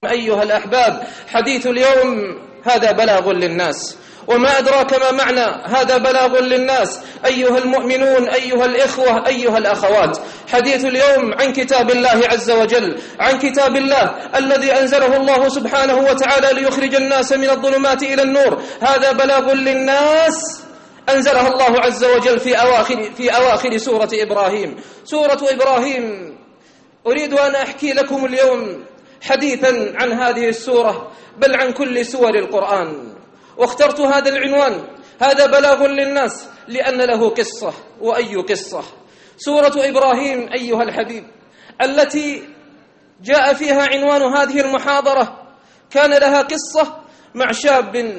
أيها الأحباب، حديث اليوم هذا بلاغ للناس، وما أدراك ما معنى هذا بلاغ للناس. أيها المؤمنون، أيها الإخوة، أيها الأخوات، حديث اليوم عن كتاب الله عز وجل، عن كتاب الله الذي أنزله الله سبحانه وتعالى ليخرج الناس من الظلمات إلى النور. هذا بلاغ للناس أنزلها الله عز وجل في أواخر سورة إبراهيم. سورة إبراهيم أريد أن أحكي لكم اليوم حديثا عن هذه السورة، بل عن كل سور القرآن. واخترت هذا العنوان، هذا بلاغ للناس، لأن له قصة. وأي قصة؟ سورة إبراهيم أيها الحبيب التي جاء فيها عنوان هذه المحاضرة كان لها قصة مع شاب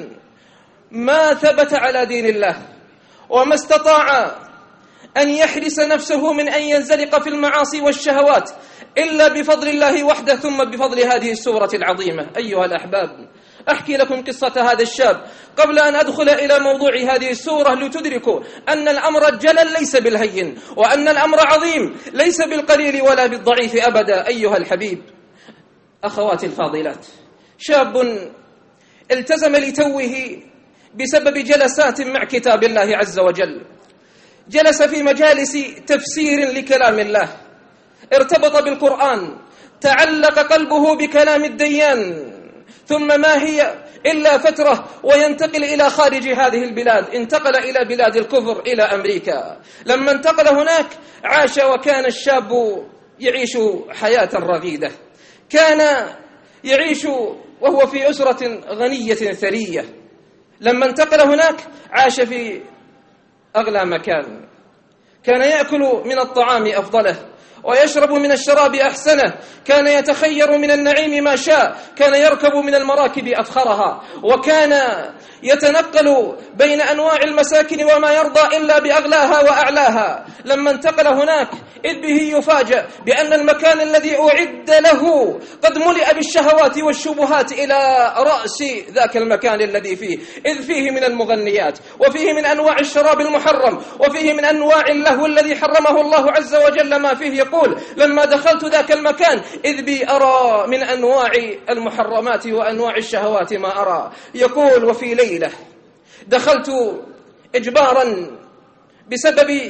ما ثبت على دين الله، وما استطاع أن يحرس نفسه من أن ينزلق في المعاصي والشهوات إلا بفضل الله وحده، ثم بفضل هذه السورة العظيمة. أيها الأحباب، أحكي لكم قصة هذا الشاب قبل أن أدخل إلى موضوع هذه السورة، لتدركوا أن الأمر الجلل ليس بالهين، وأن الأمر عظيم ليس بالقليل ولا بالضعيف أبدا. أيها الحبيب، أخواتي الفاضلات، شاب التزم لتوه بسبب جلسات مع كتاب الله عز وجل، جلس في مجالس تفسير لكلام الله، ارتبط بالقرآن، تعلق قلبه بكلام الديان، ثم ما هي إلا فترة وينتقل إلى خارج هذه البلاد. انتقل إلى بلاد الكفر، إلى أمريكا. لما انتقل هناك عاش، وكان الشاب يعيش حياة رغيدة، كان يعيش وهو في أسرة غنية ثرية. لما انتقل هناك عاش في أغلى مكان، كان يأكل من الطعام أفضله، ويشرب من الشراب أحسنه، كان يتخير من النعيم ما شاء، كان يركب من المراكب أفخرها، وكان يتنقل بين أنواع المساكن وما يرضى إلا بأغلاها وأعلاها. لما انتقل هناك إذ به يفاجأ بأن المكان الذي أعد له قد ملئ بالشهوات والشبهات إلى رأس ذاك المكان الذي فيه، إذ فيه من المغنيات، وفيه من أنواع الشراب المحرم، وفيه من أنواع اللهو الذي حرمه الله عز وجل ما فيه. يقول: لما دخلت ذاك المكان إذ بي أرى من أنواع المحرمات وأنواع الشهوات ما أرى. يقول: وفي ليلة دخلت إجبارا بسبب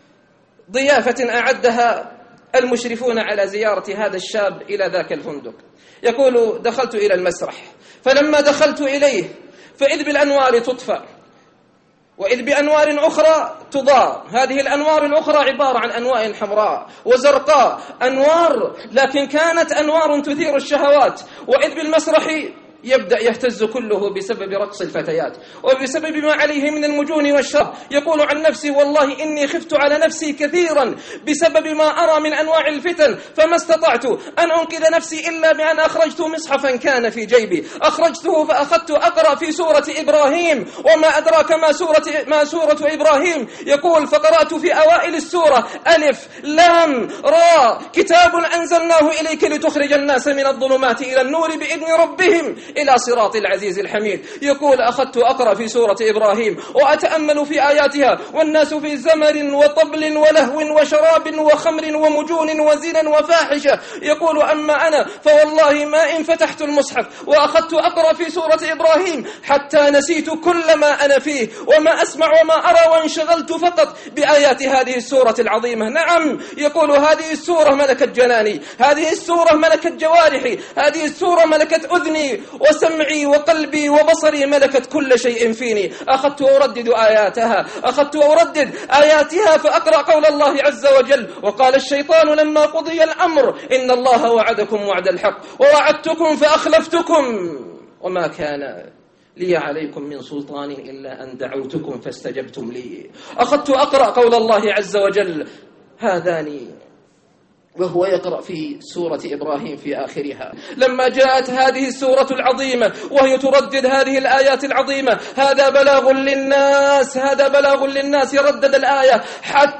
ضيافة أعدها المشرفون على زيارة هذا الشاب إلى ذاك الفندق. يقول: دخلت إلى المسرح، فلما دخلت إليه فإذ بالأنوار تطفأ، وإذ بأنوار أخرى تضاء. هذه الأنوار الأخرى عبارة عن أنواع حمراء وزرقاء، أنوار لكن كانت أنوار تثير الشهوات. وإذ بالمسرح يبدأ يهتز كله بسبب رقص الفتيات وبسبب ما عليه من المجون والشر. يقول عن نفسه: والله إني خفت على نفسي كثيرا بسبب ما أرى من أنواع الفتن، فما استطعت أن أنقذ نفسي إلا بأن أخرجت مصحفا كان في جيبي، أخرجته فأخذت أقرأ في سورة إبراهيم. وما أدراك ما سورة إبراهيم؟ يقول: فقرأت في أوائل السورة: ألف لام را، كتاب أنزلناه إليك لتخرج الناس من الظلمات إلى النور بإذن ربهم إلى صراط العزيز الحميد. يقول: أخذت أقرأ في سورة إبراهيم وأتأمل في آياتها، والناس في زمر وطبل ولهو وشراب وخمر ومجون وزنا وفاحشة. يقول: أما أنا فوالله ما إن فتحت المصحف وأخذت أقرأ في سورة إبراهيم حتى نسيت كل ما أنا فيه وما أسمع وما أرى، وانشغلت فقط بآيات هذه السورة العظيمة. نعم، يقول: هذه السورة ملكت جناني، هذه السورة ملكت جوارحي، هذه السورة ملكت أذني وسمعي وقلبي وبصري، ملكت كل شيء فيني. أخذت أردد آياتها فأقرأ قول الله عز وجل: وقال الشيطان لما قضي الأمر إن الله وعدكم وعد الحق ووعدتكم فأخلفتكم وما كان لي عليكم من سلطان إلا أن دعوتكم فاستجبتم لي. أخذت أقرأ قول الله عز وجل: هذان، وهو يقرأ في سورة إبراهيم في آخرها. لما جاءت هذه السورة العظيمة وهي تردد هذه الآيات العظيمة: هذا بلاغ للناس، هذا بلاغ للناس، ردد الآية حتى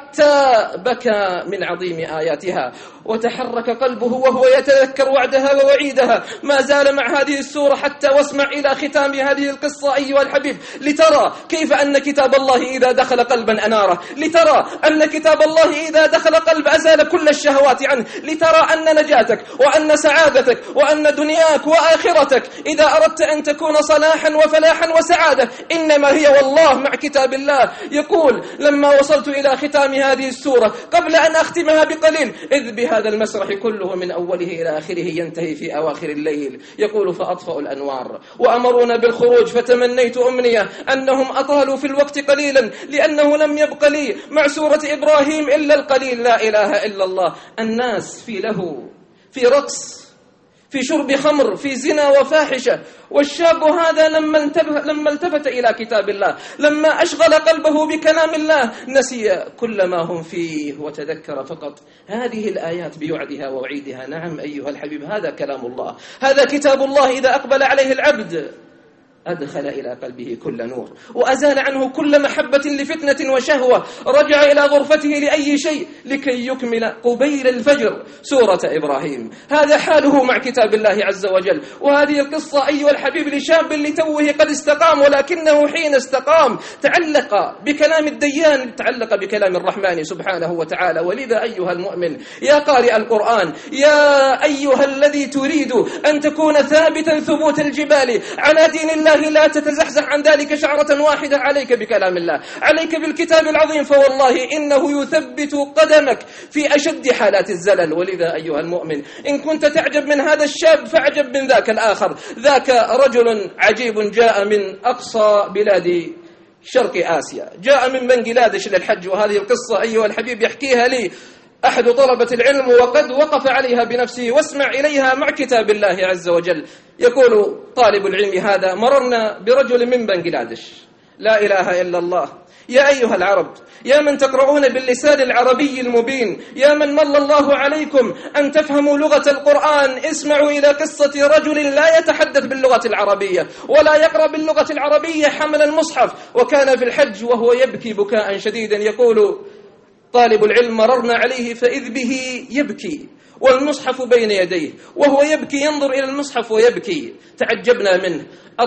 حتى بكى من عظيم آياتها وتحرك قلبه وهو يتذكر وعدها ووعيدها. ما زال مع هذه السورة حتى واسمع إلى ختام هذه القصة أيها الحبيب، لترى كيف أن كتاب الله إذا دخل قلبا أناره، لترى أن كتاب الله إذا دخل قلب أزال كل الشهوات عنه، لترى أن نجاتك وأن سعادتك وأن دنياك وآخرتك إذا أردت أن تكون صلاحا وفلاحا وسعادة إنما هي والله مع كتاب الله. يقول لما وصلت إلى ختام هذه السورة قبل أن أختمها بقليل إذ بهذا المسرح كله من أوله إلى آخره ينتهي في أواخر الليل. يقول فأطفأوا الأنوار وأمرونا بالخروج فتمنيت أمنية أنهم أطالوا في الوقت قليلا لأنه لم يبق لي مع سورة إبراهيم إلا القليل. لا إله إلا الله. الناس في لهو، في رقص، في شرب خمر، في زنا وفاحشة، والشاب هذا لما التفت إلى كتاب الله، لما أشغل قلبه بكلام الله نسي كل ما هم فيه وتذكر فقط هذه الآيات بوعدها ووعيدها. نعم أيها الحبيب، هذا كلام الله، هذا كتاب الله إذا أقبل عليه العبد أدخل إلى قلبه كل نور وأزال عنه كل محبة لفتنة وشهوة، رجع إلى غرفته لأي شيء لكي يكمل قبيل الفجر سورة إبراهيم. هذا حاله مع كتاب الله عز وجل. وهذه القصة أيها الحبيب لشاب لتوه قد استقام، ولكنه حين استقام تعلق بكلام الديان، تعلق بكلام الرحمن سبحانه وتعالى. ولذا أيها المؤمن يا قارئ القرآن، يا أيها الذي تريد أن تكون ثابتا ثبوت الجبال على دين الله لا تتزحزح عن ذلك شعرة واحدة، عليك بكلام الله، عليك بالكتاب العظيم، فوالله إنه يثبت قدمك في أشد حالات الزلل. ولذا أيها المؤمن إن كنت تعجب من هذا الشاب فاعجب من ذاك الآخر. ذاك رجل عجيب جاء من أقصى بلاد شرق آسيا، جاء من بنغلاديش للحج. وهذه القصة أيها الحبيب يحكيها لي أحد طلبة العلم وقد وقف عليها بنفسه، واسمع إليها مع كتاب الله عز وجل. يقول طالب العلم هذا: مررنا برجل من بنغلاديش. لا إله إلا الله. يا أيها العرب، يا من تقرؤون باللسان العربي المبين، يا من مل الله عليكم أن تفهموا لغة القرآن، اسمعوا إلى قصة رجل لا يتحدث باللغة العربية ولا يقرأ باللغة العربية، حمل المصحف وكان في الحج وهو يبكي بكاء شديدا. يقول طالب العلم: مررنا عليه فإذ به يبكي والمصحف بين يديه، وهو يبكي ينظر إلى المصحف ويبكي. تعجبنا منه،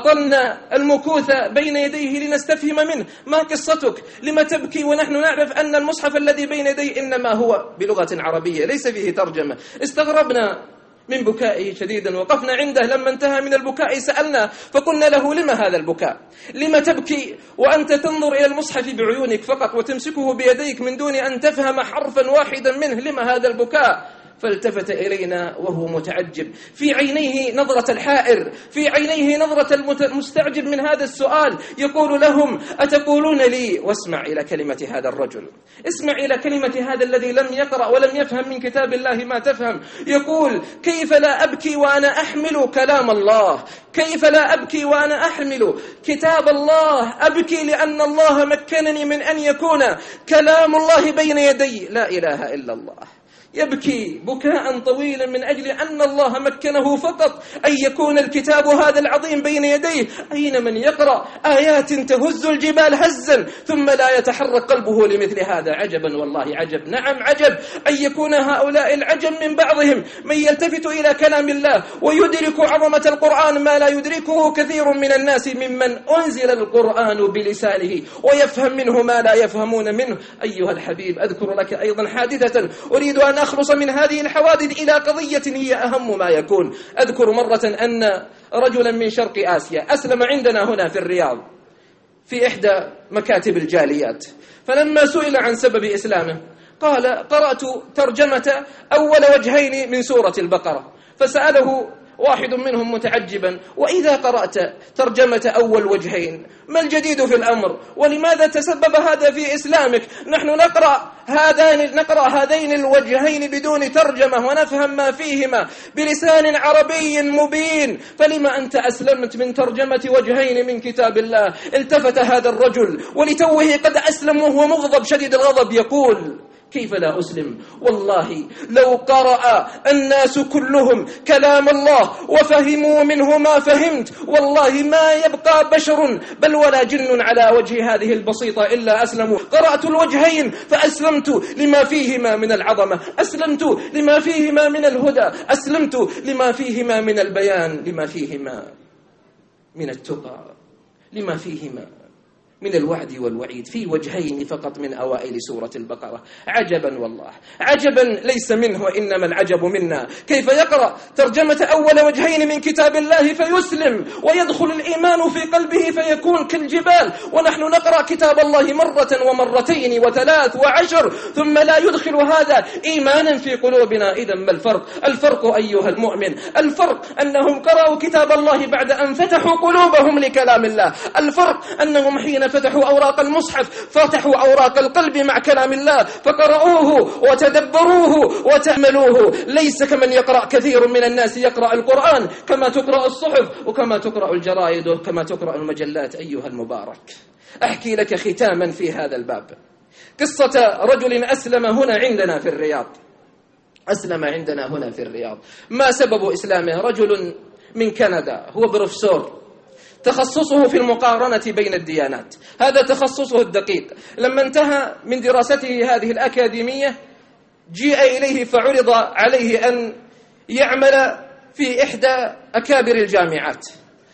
أطلنا المكوث بين يديه لنستفهم منه: ما قصتك؟ لما تبكي ونحن نعرف أن المصحف الذي بين يديه إنما هو بلغة عربية ليس فيه ترجمة. استغربنا من بكائه شديدا، وقفنا عنده. لما انتهى من البكاء سألنا فقلنا له: لما هذا البكاء؟ لما تبكي وأنت تنظر إلى المصحف بعيونك فقط وتمسكه بيديك من دون أن تفهم حرفا واحدا منه؟ لما هذا البكاء؟ فالتفت إلينا وهو متعجب، في عينيه نظرة الحائر، في عينيه نظرة المستعجب من هذا السؤال. يقول لهم: أتقولون لي؟ واسمع إلى كلمة هذا الرجل، اسمع إلى كلمة هذا الذي لم يقرأ ولم يفهم من كتاب الله ما تفهم. يقول: كيف لا أبكي وأنا أحمل كلام الله؟ كيف لا أبكي وأنا أحمل كتاب الله؟ أبكي لأن الله مكنني من أن يكون كلام الله بين يدي. لا إله إلا الله. يبكي بكاء طويلا من أجل أن الله مكنه فقط أن يكون الكتاب هذا العظيم بين يديه. أين من يقرأ آيات تهز الجبال هزا ثم لا يتحرك قلبه لمثل هذا؟ عجبا والله عجب. نعم عجب أن يكون هؤلاء العجب من بعضهم من يلتفت إلى كلام الله ويدرك عظمة القرآن ما لا يدركه كثير من الناس ممن أنزل القرآن بلسانه ويفهم منه ما لا يفهمون منه. أيها الحبيب، أذكر لك أيضا حادثة أريد أن أخلص من هذه الحوادث إلى قضية هي أهم ما يكون. أذكر مرة أن رجلا من شرق آسيا أسلم عندنا هنا في الرياض في إحدى مكاتب الجاليات، فلما سئل عن سبب إسلامه قال: قرأت ترجمة أول وجهين من سورة البقرة. فسأله واحد منهم متعجبا: وإذا قرأت ترجمة أول وجهين ما الجديد في الأمر؟ ولماذا تسبب هذا في إسلامك؟ نحن نقرأ هذين الوجهين بدون ترجمة ونفهم ما فيهما بلسان عربي مبين، فلما أنت أسلمت من ترجمة وجهين من كتاب الله؟ التفت هذا الرجل ولتوه قد أسلم وهو مغضب شديد الغضب يقول: كيف لا أسلم؟ والله لو قرأ الناس كلهم كلام الله وفهموا منه ما فهمت، والله ما يبقى بشر بل ولا جن على وجه هذه البسيطة إلا أسلموا. قرأت الوجهين فأسلمت لما فيهما من العظمة، أسلمت لما فيهما من الهدى، أسلمت لما فيهما من البيان، لما فيهما من التقى، لما فيهما من الوعد والوعيد، في وجهين فقط من أوائل سورة البقرة. عجبا والله، عجبا ليس منه وإنما العجب منا. كيف يقرأ ترجمة أول وجهين من كتاب الله فيسلم ويدخل الإيمان في قلبه فيكون كالجبال، ونحن نقرأ كتاب الله مرة ومرتين وثلاث وعشر ثم لا يدخل هذا إيمانا في قلوبنا. إذا ما الفرق؟ الفرق أيها المؤمن، الفرق أنهم قرأوا كتاب الله بعد أن فتحوا قلوبهم لكلام الله. الفرق أنهم حين فتحوا أوراق المصحف فتحوا أوراق القلب مع كلام الله فقرأوه وتدبروه وتأملوه. ليس كمن يقرأ كثير من الناس يقرأ القرآن كما تقرأ الصحف وكما تقرأ الجرائد وكما تقرأ المجلات. أيها المبارك، أحكي لك ختاما في هذا الباب قصة رجل أسلم هنا عندنا في الرياض. أسلم عندنا هنا في الرياض. ما سبب إسلامه؟ رجل من كندا، هو بروفيسور، تخصصه في المقارنة بين الديانات، هذا تخصصه الدقيق. لما انتهى من دراسته هذه الأكاديمية جيء إليه فعرض عليه أن يعمل في إحدى أكابر الجامعات.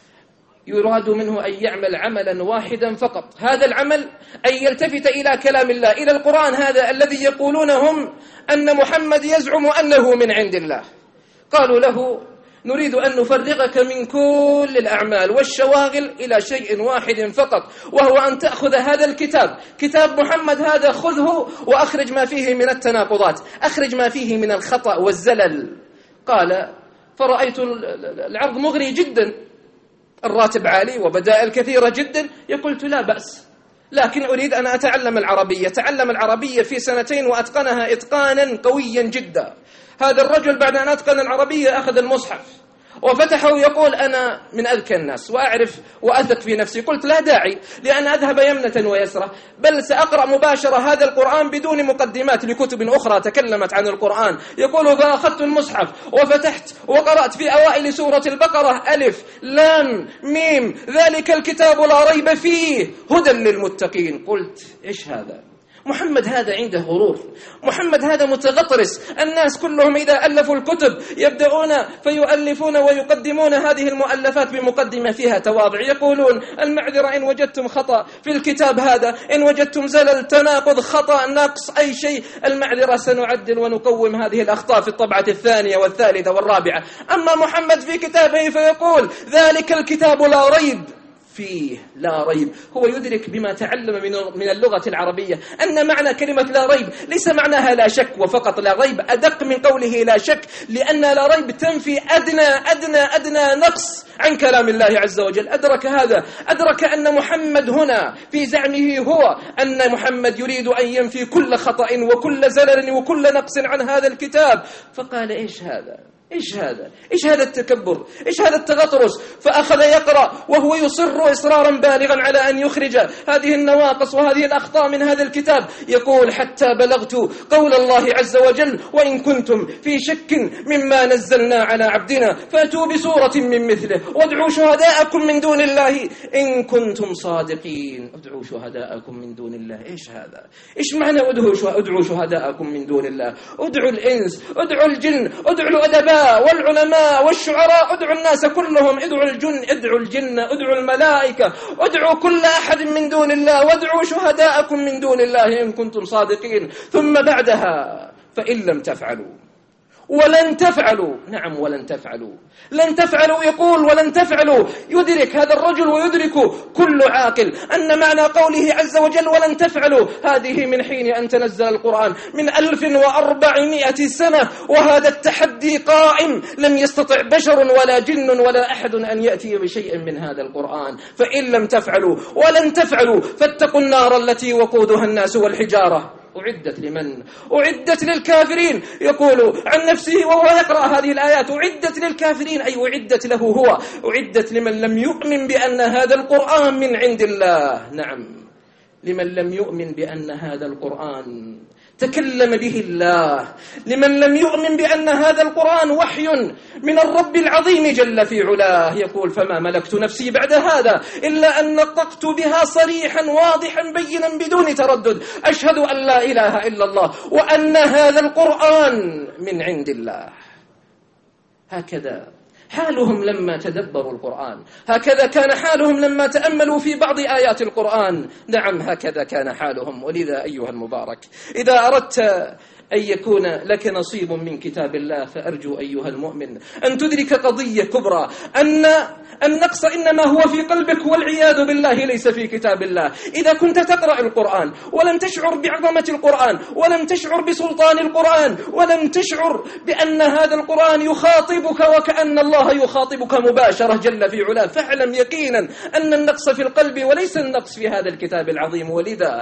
يراد منه أن يعمل عملا واحدا فقط، هذا العمل أن يلتفت إلى كلام الله، إلى القرآن هذا الذي يقولون هم أن محمد يزعم أنه من عند الله. قالوا له نريد أن نفرغك من كل الأعمال والشواغل إلى شيء واحد فقط، وهو أن تأخذ هذا الكتاب، كتاب محمد هذا، خذه وأخرج ما فيه من التناقضات، أخرج ما فيه من الخطأ والزلل. قال فرأيت العرض مغري جدا، الراتب عالي وبدائل كثيرة جدا. قلت لا بأس، لكن أريد أن أتعلم العربية. تعلم العربية في 2 وأتقنها إتقانا قويا جدا. هذا الرجل بعد أن أتقن العربية أخذ المصحف وفتحه يقول أنا من أذكى الناس وأعرف وأثق في نفسي. قلت لا داعي لأن أذهب يمنة ويسرة، بل سأقرأ مباشرة هذا القرآن بدون مقدمات لكتب أخرى تكلمت عن القرآن. يقول فأخذت المصحف وفتحت وقرأت في أوائل سورة البقرة ألف لام ميم ذلك الكتاب لا ريب فيه هدى للمتقين. قلت إيش هذا؟ محمد هذا عنده غرور، محمد هذا متغطرس. الناس كلهم إذا ألفوا الكتب يبدأون فيؤلفون ويقدمون هذه المؤلفات بمقدمة فيها تواضع، يقولون المعذرة إن وجدتم خطأ في الكتاب هذا، إن وجدتم زلل تناقض خطأ نقص أي شيء، المعذرة سنعدل ونقوم هذه الأخطاء في الطبعة 2 والثالثة والرابعة. أما محمد في كتابه فيقول ذلك الكتاب لا ريب فيه، لا ريب. هو يدرك بما تعلم من اللغة العربية أن معنى كلمة لا ريب ليس معناها لا شك وفقط، لا ريب أدق من قوله لا شك، لأن لا ريب تنفي أدنى نقص عن كلام الله عز وجل. أدرك هذا، أدرك أن محمد هنا في زعمه هو أن محمد يريد أن ينفي كل خطأ وكل زلل وكل نقص عن هذا الكتاب. فقال إيش هذا؟ إيش هذا؟ إيش هذا التكبر؟ إيش هذا التغطرس؟ فأخذ يقرأ وهو يصر إصرارا بالغا على أن يخرج هذه النواقص وهذه الأخطاء من هذا الكتاب. يقول حتى بلغت قول الله عز وجل وإن كنتم في شك مما نزلنا على عبدنا فأتوا بسورة من مثله وادعوا شهداءكم من دون الله إن كنتم صادقين. ادعوا شهداءكم من دون الله. إيش هذا؟ إيش معنى ادعوا شهداءكم من دون الله؟ ادعوا الإنس، ادعوا الجن، ادعوا الأدباء والعلماء والشعراء، ادعوا الناس كلهم، ادعوا الجن، ادعوا الملائكة، ادعوا كل أحد من دون الله، وادعوا شهداءكم من دون الله إن كنتم صادقين. ثم بعدها فإن لم تفعلوا ولن تفعلوا، نعم ولن تفعلوا، لن تفعلوا، يقول ولن تفعلوا. يدرك هذا الرجل ويدرك كل عاقل أن معنى قوله عز وجل ولن تفعلوا هذه من حين أن تنزل القرآن من 1400 سنة، وهذا التحدي قائم، لم يستطع بشر ولا جن ولا أحد أن يأتي بشيء من هذا القرآن. فإن لم تفعلوا ولن تفعلوا فاتقوا النار التي وقودها الناس والحجارة أعدت لمن؟ أعدت للكافرين. يقول عن نفسه وهو يقرأ هذه الآيات أعدت للكافرين، أي أعدت له هو، أعدت لمن لم يؤمن بأن هذا القرآن من عند الله. نعم، لمن لم يؤمن بأن هذا القرآن تكلم به الله لمن لم يؤمن بأن هذا القرآن وحي من الرب العظيم جل في علاه. يقول: فما ملكت نفسي بعد هذا إلا أن نطقت بها صريحا واضحا بينا بدون تردد، أشهد أن لا إله إلا الله وأن هذا القرآن من عند الله. هكذا حالهم لما تدبروا القرآن، هكذا كان حالهم لما تأملوا في بعض آيات القرآن. نعم، هكذا كان حالهم. ولذا أيها المبارك، إذا أردت أن يكون لك نصيب من كتاب الله فأرجو أيها المؤمن أن تدرك قضية كبرى، أن النقص إنما هو في قلبك والعياذ بالله ليس في كتاب الله. إذا كنت تقرأ القرآن ولم تشعر بعظمة القرآن ولم تشعر بسلطان القرآن ولم تشعر بأن هذا القرآن يخاطبك وكأن الله يخاطبك مباشرة جل في علاه، فاعلم يقينا أن النقص في القلب وليس النقص في هذا الكتاب العظيم. ولذا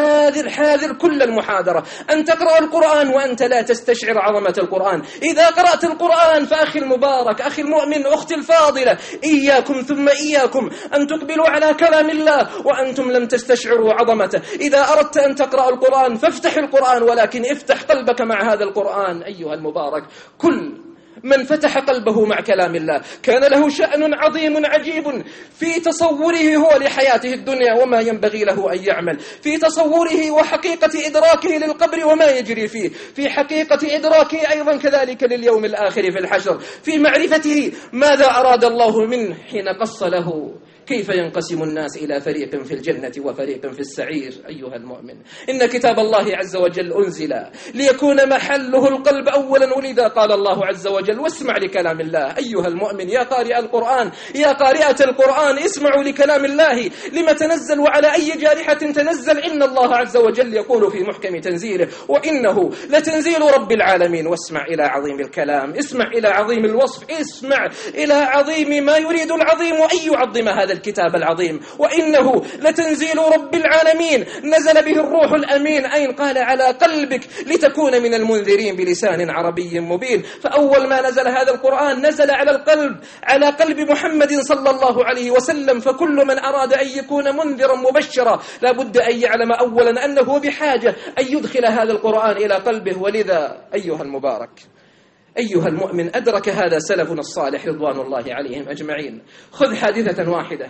حاذر كل المحاذرة أن تقرأ القرآن وأنت لا تستشعر عظمة القرآن. إذا قرأت القرآن فأخي المبارك، أخي المؤمن، أختي الفاضلة، إياكم ثم إياكم أن تقبلوا على كلام الله وأنتم لم تستشعروا عظمته. إذا أردت أن تقرأ القرآن فافتح القرآن، ولكن افتح قلبك مع هذا القرآن أيها المبارك. كل من فتح قلبه مع كلام الله كان له شأن عظيم عجيب في تصوره هو لحياته الدنيا وما ينبغي له أن يعمل، في تصوره وحقيقة إدراكه للقبر وما يجري فيه، في حقيقة إدراكه أيضا كذلك لليوم الآخر في الحشر، في معرفته ماذا أراد الله منه حين قص له كيف ينقسم الناس إلى فريق في الجنة وفريق في السعير. أيها المؤمن، إن كتاب الله عز وجل أنزل ليكون محله القلب أولا، ولذا قال الله عز وجل: واسمع لكلام الله. أيها المؤمن، يا قارئ القرآن، يا قارئة القرآن، اسمعوا لكلام الله. لما تنزل وعلى أي جارحة تنزل؟ إن الله عز وجل يقول في محكم تنزيله: وإنه لتنزيل رب العالمين. واسمع إلى عظيم الكلام، اسمع إلى عظيم الوصف، اسمع إلى عظيم ما يريد العظيم أن يعظم هذا الكتاب العظيم. وإنه لتنزيل رب العالمين نزل به الروح الأمين. أين؟ قال: على قلبك لتكون من المنذرين بلسان عربي مبين. فأول ما نزل هذا القرآن نزل على القلب، على قلب محمد صلى الله عليه وسلم. فكل من أراد أن يكون منذرا مبشرا لابد أن يعلم أولا أنه بحاجة أن يدخل هذا القرآن إلى قلبه. ولذا أيها المبارك، أيها المؤمن، أدرك هذا سلفنا الصالح رضوان الله عليهم أجمعين. خذ حادثة واحدة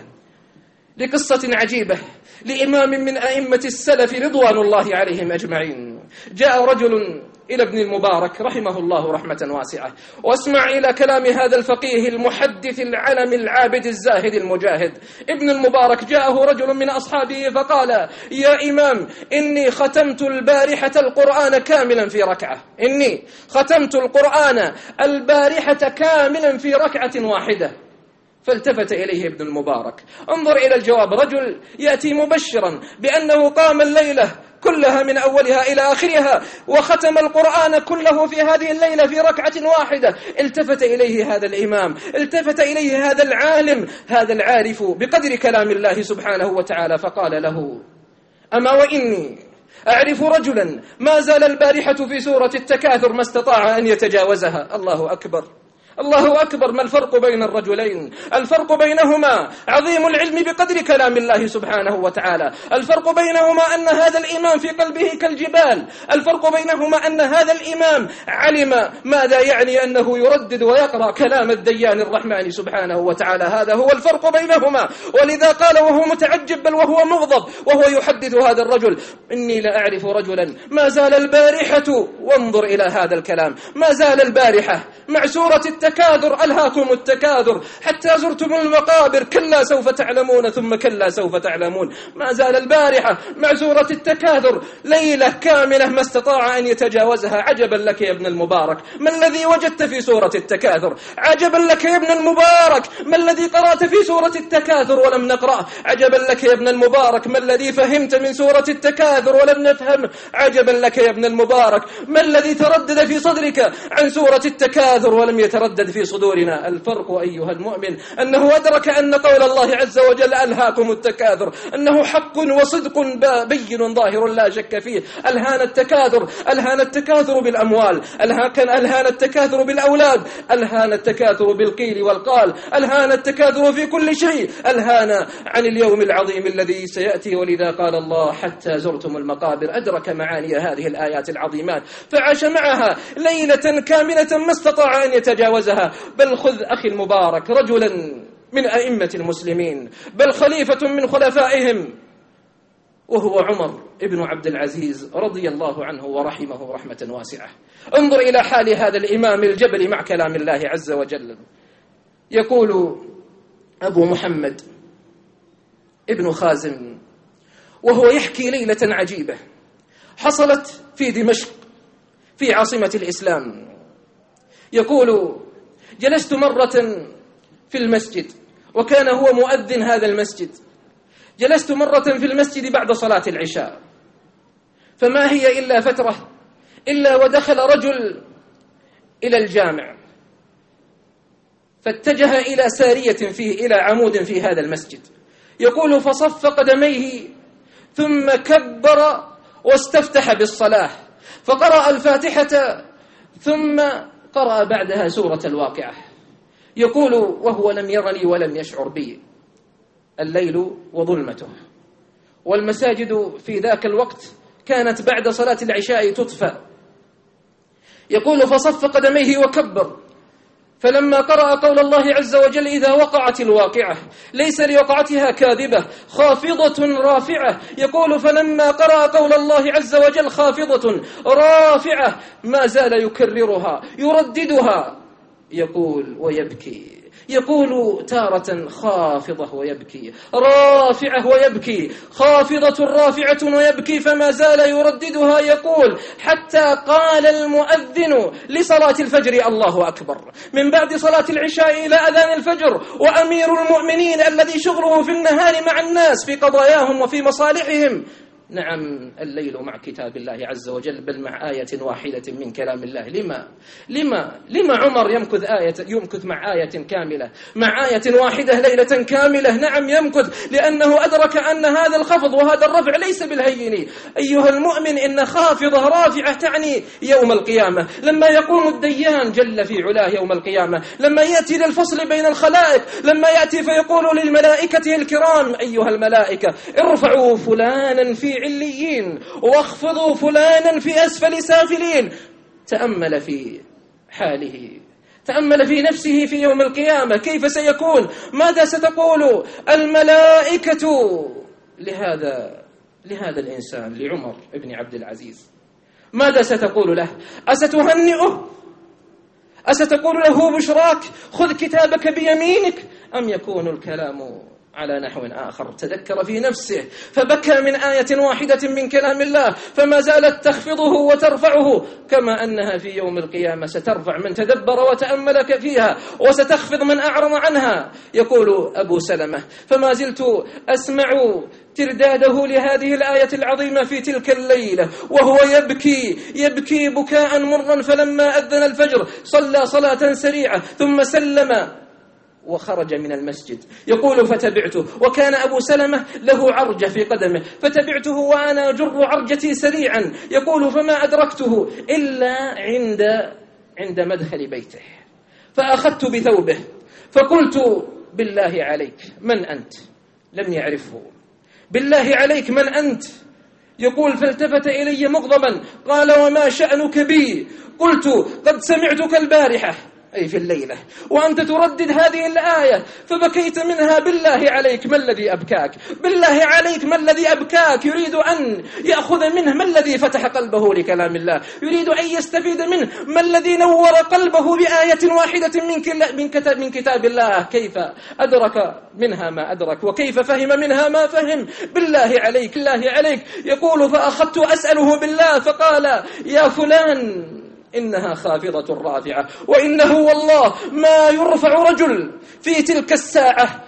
لقصة عجيبة لإمام من أئمة السلف رضوان الله عليهم أجمعين. جاء رجل إلى ابن المبارك رحمه الله رحمة واسعة، واسمع إلى كلام هذا الفقيه المحدث العلم العابد الزاهد المجاهد. ابن المبارك جاءه رجل من أصحابه فقال: يا إمام، إني ختمت البارحة القرآن كاملا في ركعة، إني ختمت القرآن البارحة كاملا في ركعة واحدة. فالتفت إليه ابن المبارك. انظر إلى الجواب، رجل يأتي مبشرا بأنه قام الليلة كلها من أولها إلى آخرها وختم القرآن كله في هذه الليلة في ركعة واحدة. التفت إليه هذا الإمام، التفت إليه هذا العالم، هذا العارف بقدر كلام الله سبحانه وتعالى، فقال له: أما وإني أعرف رجلا ما زال البارحة في سورة التكاثر ما استطاع أن يتجاوزها. الله أكبر، الله أكبر. ما الفرق بين الرجلين؟ الفرق بينهما عظيم العلم بقدر كلام الله سبحانه وتعالى. الفرق بينهما أن هذا الإمام في قلبه كالجبال. الفرق بينهما أن هذا الإمام علم ماذا يعني أنه يردد ويقرأ كلام الديان الرحمن سبحانه وتعالى. هذا هو الفرق بينهما. ولذا قال وهو متعجب بل وهو مغضب وهو يحدث هذا الرجل: إني لأعرف رجلا ما زال البارحة، وانظر إلى هذا الكلام، ما زال البارحة مع سورة التكاثر، ألهاكم التكاثر حتى زرتم المقابر، كلا سوف تعلمون ثم كلا سوف تعلمون. ما زال البارحة مع سورة التكاثر ليلة كاملة ما استطاع أن يتجاوزها. عجبا لك يا ابن المبارك، ما الذي وجدت في سورة التكاثر؟ عجبا لك يا ابن المبارك، ما الذي قرأت في سورة التكاثر ولم نقرأ؟ عجبا لك يا ابن المبارك، ما الذي فهمت من سورة التكاثر ولم نفهم؟ عجبا لك يا ابن المبارك، ما الذي تردد في صدرك عن سورة التكاثر التكاثر ولم يتردد في صدورنا. الفرق أيها المؤمن أنه أدرك أن قول الله عز وجل ألهاكم التكاثر أنه حق وصدق بين ظاهر لا شك فيه. ألهان التكاثر بالأموال، ألهان التكاثر بالأولاد، ألهان التكاثر بالقيل والقال، ألهان التكاثر في كل شيء، ألهان عن اليوم العظيم الذي سيأتي. ولذا قال الله حتى زرتم المقابر. أدرك معاني هذه الآيات العظيمات فعاش معها ليلة كاملة ما استطاع أن يتجاوزها. بل خذ أخي المبارك رجلا من أئمة المسلمين، بل خليفة من خلفائهم، وهو عمر ابن عبد العزيز رضي الله عنه ورحمه رحمة واسعة. انظر إلى حال هذا الإمام الجبل مع كلام الله عز وجل. يقول أبو محمد ابن خازم وهو يحكي ليلة عجيبة حصلت في دمشق في عاصمة الإسلام. يقول جلست مرة في المسجد وكان هو مؤذن هذا المسجد. جلست مرة في المسجد بعد صلاة العشاء، فما هي إلا فترة إلا ودخل رجل إلى الجامع فاتجه إلى سارية فيه، إلى عمود في هذا المسجد. يقول فصف قدميه ثم كبر واستفتح بالصلاة فقرأ الفاتحة ثم قرأ بعدها سورة الواقعة. يقول وهو لم يرني ولم يشعر بي. الليل وظلمته، والمساجد في ذاك الوقت كانت بعد صلاة العشاء تطفأ. يقول فصف قدميه وكبر، فلما قرأ قول الله عز وجل إذا وقعت الواقعة ليس لوقعتها كاذبة خافضة رافعة. يقول فلما قرأ قول الله عز وجل خافضة رافعة ما زال يكررها يرددها. يقول ويبكي، يقول تارة خافضة ويبكي، رافعة ويبكي، خافضة رافعة ويبكي، فما زال يرددها. يقول حتى قال المؤذن لصلاة الفجر الله أكبر، من بعد صلاة العشاء إلى أذان الفجر. وأمير المؤمنين الذي شغله في النهار مع الناس في قضاياهم وفي مصالحهم، نعم الليل مع كتاب الله عز وجل، بل مع آية واحدة من كلام الله. لما عمر يمكث مع آية كاملة، مع آية واحدة ليلة كاملة؟ نعم يمكث، لأنه أدرك أن هذا الخفض وهذا الرفع ليس بالهين. أيها المؤمن إن خافضة رافعة تعني يوم القيامة، لما يقوم الديان جل في علاه يوم القيامة، لما يأتي للفصل بين الخلائق، لما يأتي فيقول للملائكة الكرام أيها الملائكة ارفعوا فلانا في عليين واخفضوا فلانا في أسفل سافلين. تأمل في حاله، تأمل في نفسه في يوم القيامة كيف سيكون، ماذا ستقول الملائكة لهذا الإنسان، لعمر بن عبد العزيز؟ ماذا ستقول له؟ أستهنئه؟ أستقول له بشراك خذ كتابك بيمينك؟ أم يكون الكلام على نحو آخر؟ تذكر في نفسه فبكى من آية واحدة من كلام الله، فما زالت تخفضه وترفعه، كما أنها في يوم القيامة سترفع من تدبر وتأمل فيها وستخفض من أعرض عنها. يقول أبو سلمة فما زلت أسمع ترداده لهذه الآية العظيمة في تلك الليلة وهو يبكي بكاء مرا، فلما أذن الفجر صلى صلاة سريعة ثم سلم وخرج من المسجد. يقول فتبعته، وكان أبو سلمة له عرجة في قدمه، فتبعته وأنا أجر عرجتي سريعا. يقول فما أدركته إلا عند مدخل بيته، فأخذت بثوبه فقلت بالله عليك من أنت؟ لم يعرفه. بالله عليك من أنت؟ يقول فالتفت إلي مغضبا قال وما شأنك بي؟ قلت قد سمعتك البارحة أي في الليلة وأنت تردد هذه الآية فبكيت منها. بالله عليك ما الذي أبكاك؟ بالله عليك ما الذي أبكاك؟ يريد أن يأخذ منه ما الذي فتح قلبه لكلام الله، يريد أن يستفيد منه ما الذي نور قلبه بآية واحدة من كتاب الله. كيف أدرك منها ما أدرك وكيف فهم منها ما فهم؟ بالله عليك بالله عليك. يقول فأخذت أسأله بالله فقال يا فلان إنها خافضة رافعة، وإنه والله ما يرفع رجل في تلك الساعة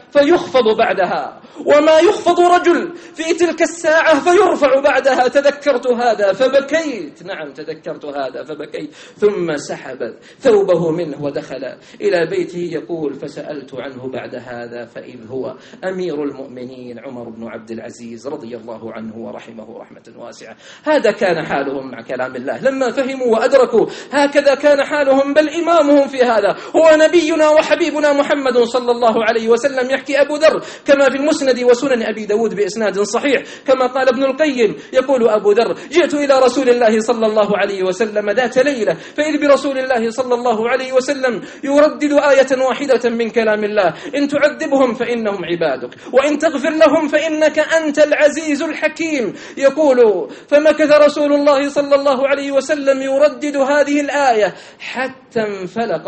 فيخفض بعدها، وما يخفض رجل في تلك الساعة فيرفع بعدها. تذكرت هذا فبكيت، نعم تذكرت هذا فبكيت. ثم سحب ثوبه منه ودخل إلى بيته يقول: فسألت عنه بعد هذا فإذ هو أمير المؤمنين عمر بن عبد العزيز رضي الله عنه ورحمه رحمة واسعة. هذا كان حالهم مع كلام الله لما فهموا وأدركوا، هكذا كان حالهم. بل إمامهم في هذا هو نبينا وحبيبنا محمد صلى الله عليه وسلم. يحكي أبو ذر كما في المسند وسنن أبي داود بإسناد صحيح، كما قال ابن القيم، يقول أبو ذر: جئت إلى رسول الله صلى الله عليه وسلم ذات ليلة، فإذ برسول الله صلى الله عليه وسلم يردد آية واحدة من كلام الله: إن تعذبهم فإنهم عبادك، وإن تغفر لهم فإنك أنت العزيز الحكيم. يقول: فمكث رسول الله صلى الله عليه وسلم يردد هذه الآية حتى انفلق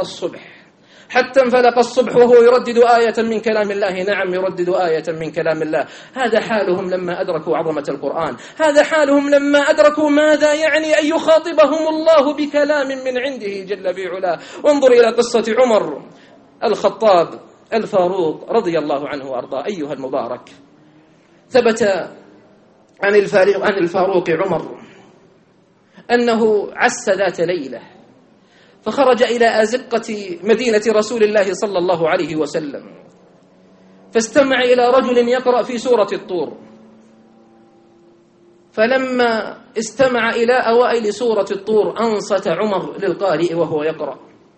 الصبح وهو يردد آية من كلام الله. نعم، يردد آية من كلام الله. هذا حالهم لما أدركوا عظمة القرآن، هذا حالهم لما أدركوا ماذا يعني أن يخاطبهم الله بكلام من عنده جل في علاه. وانظر إلى قصة عمر الخطاب الفاروق رضي الله عنه وأرضاه. أيها المبارك، ثبت عن الفاروق عمر أنه عس ذات ليلة، فخرج إلى أزقة مدينة رسول الله صلى الله عليه وسلم، فاستمع إلى رجل يقرأ في سورة الطور. فلما استمع إلى أوائل سورة الطور أنصت عمر للقارئ وهو يقرأ،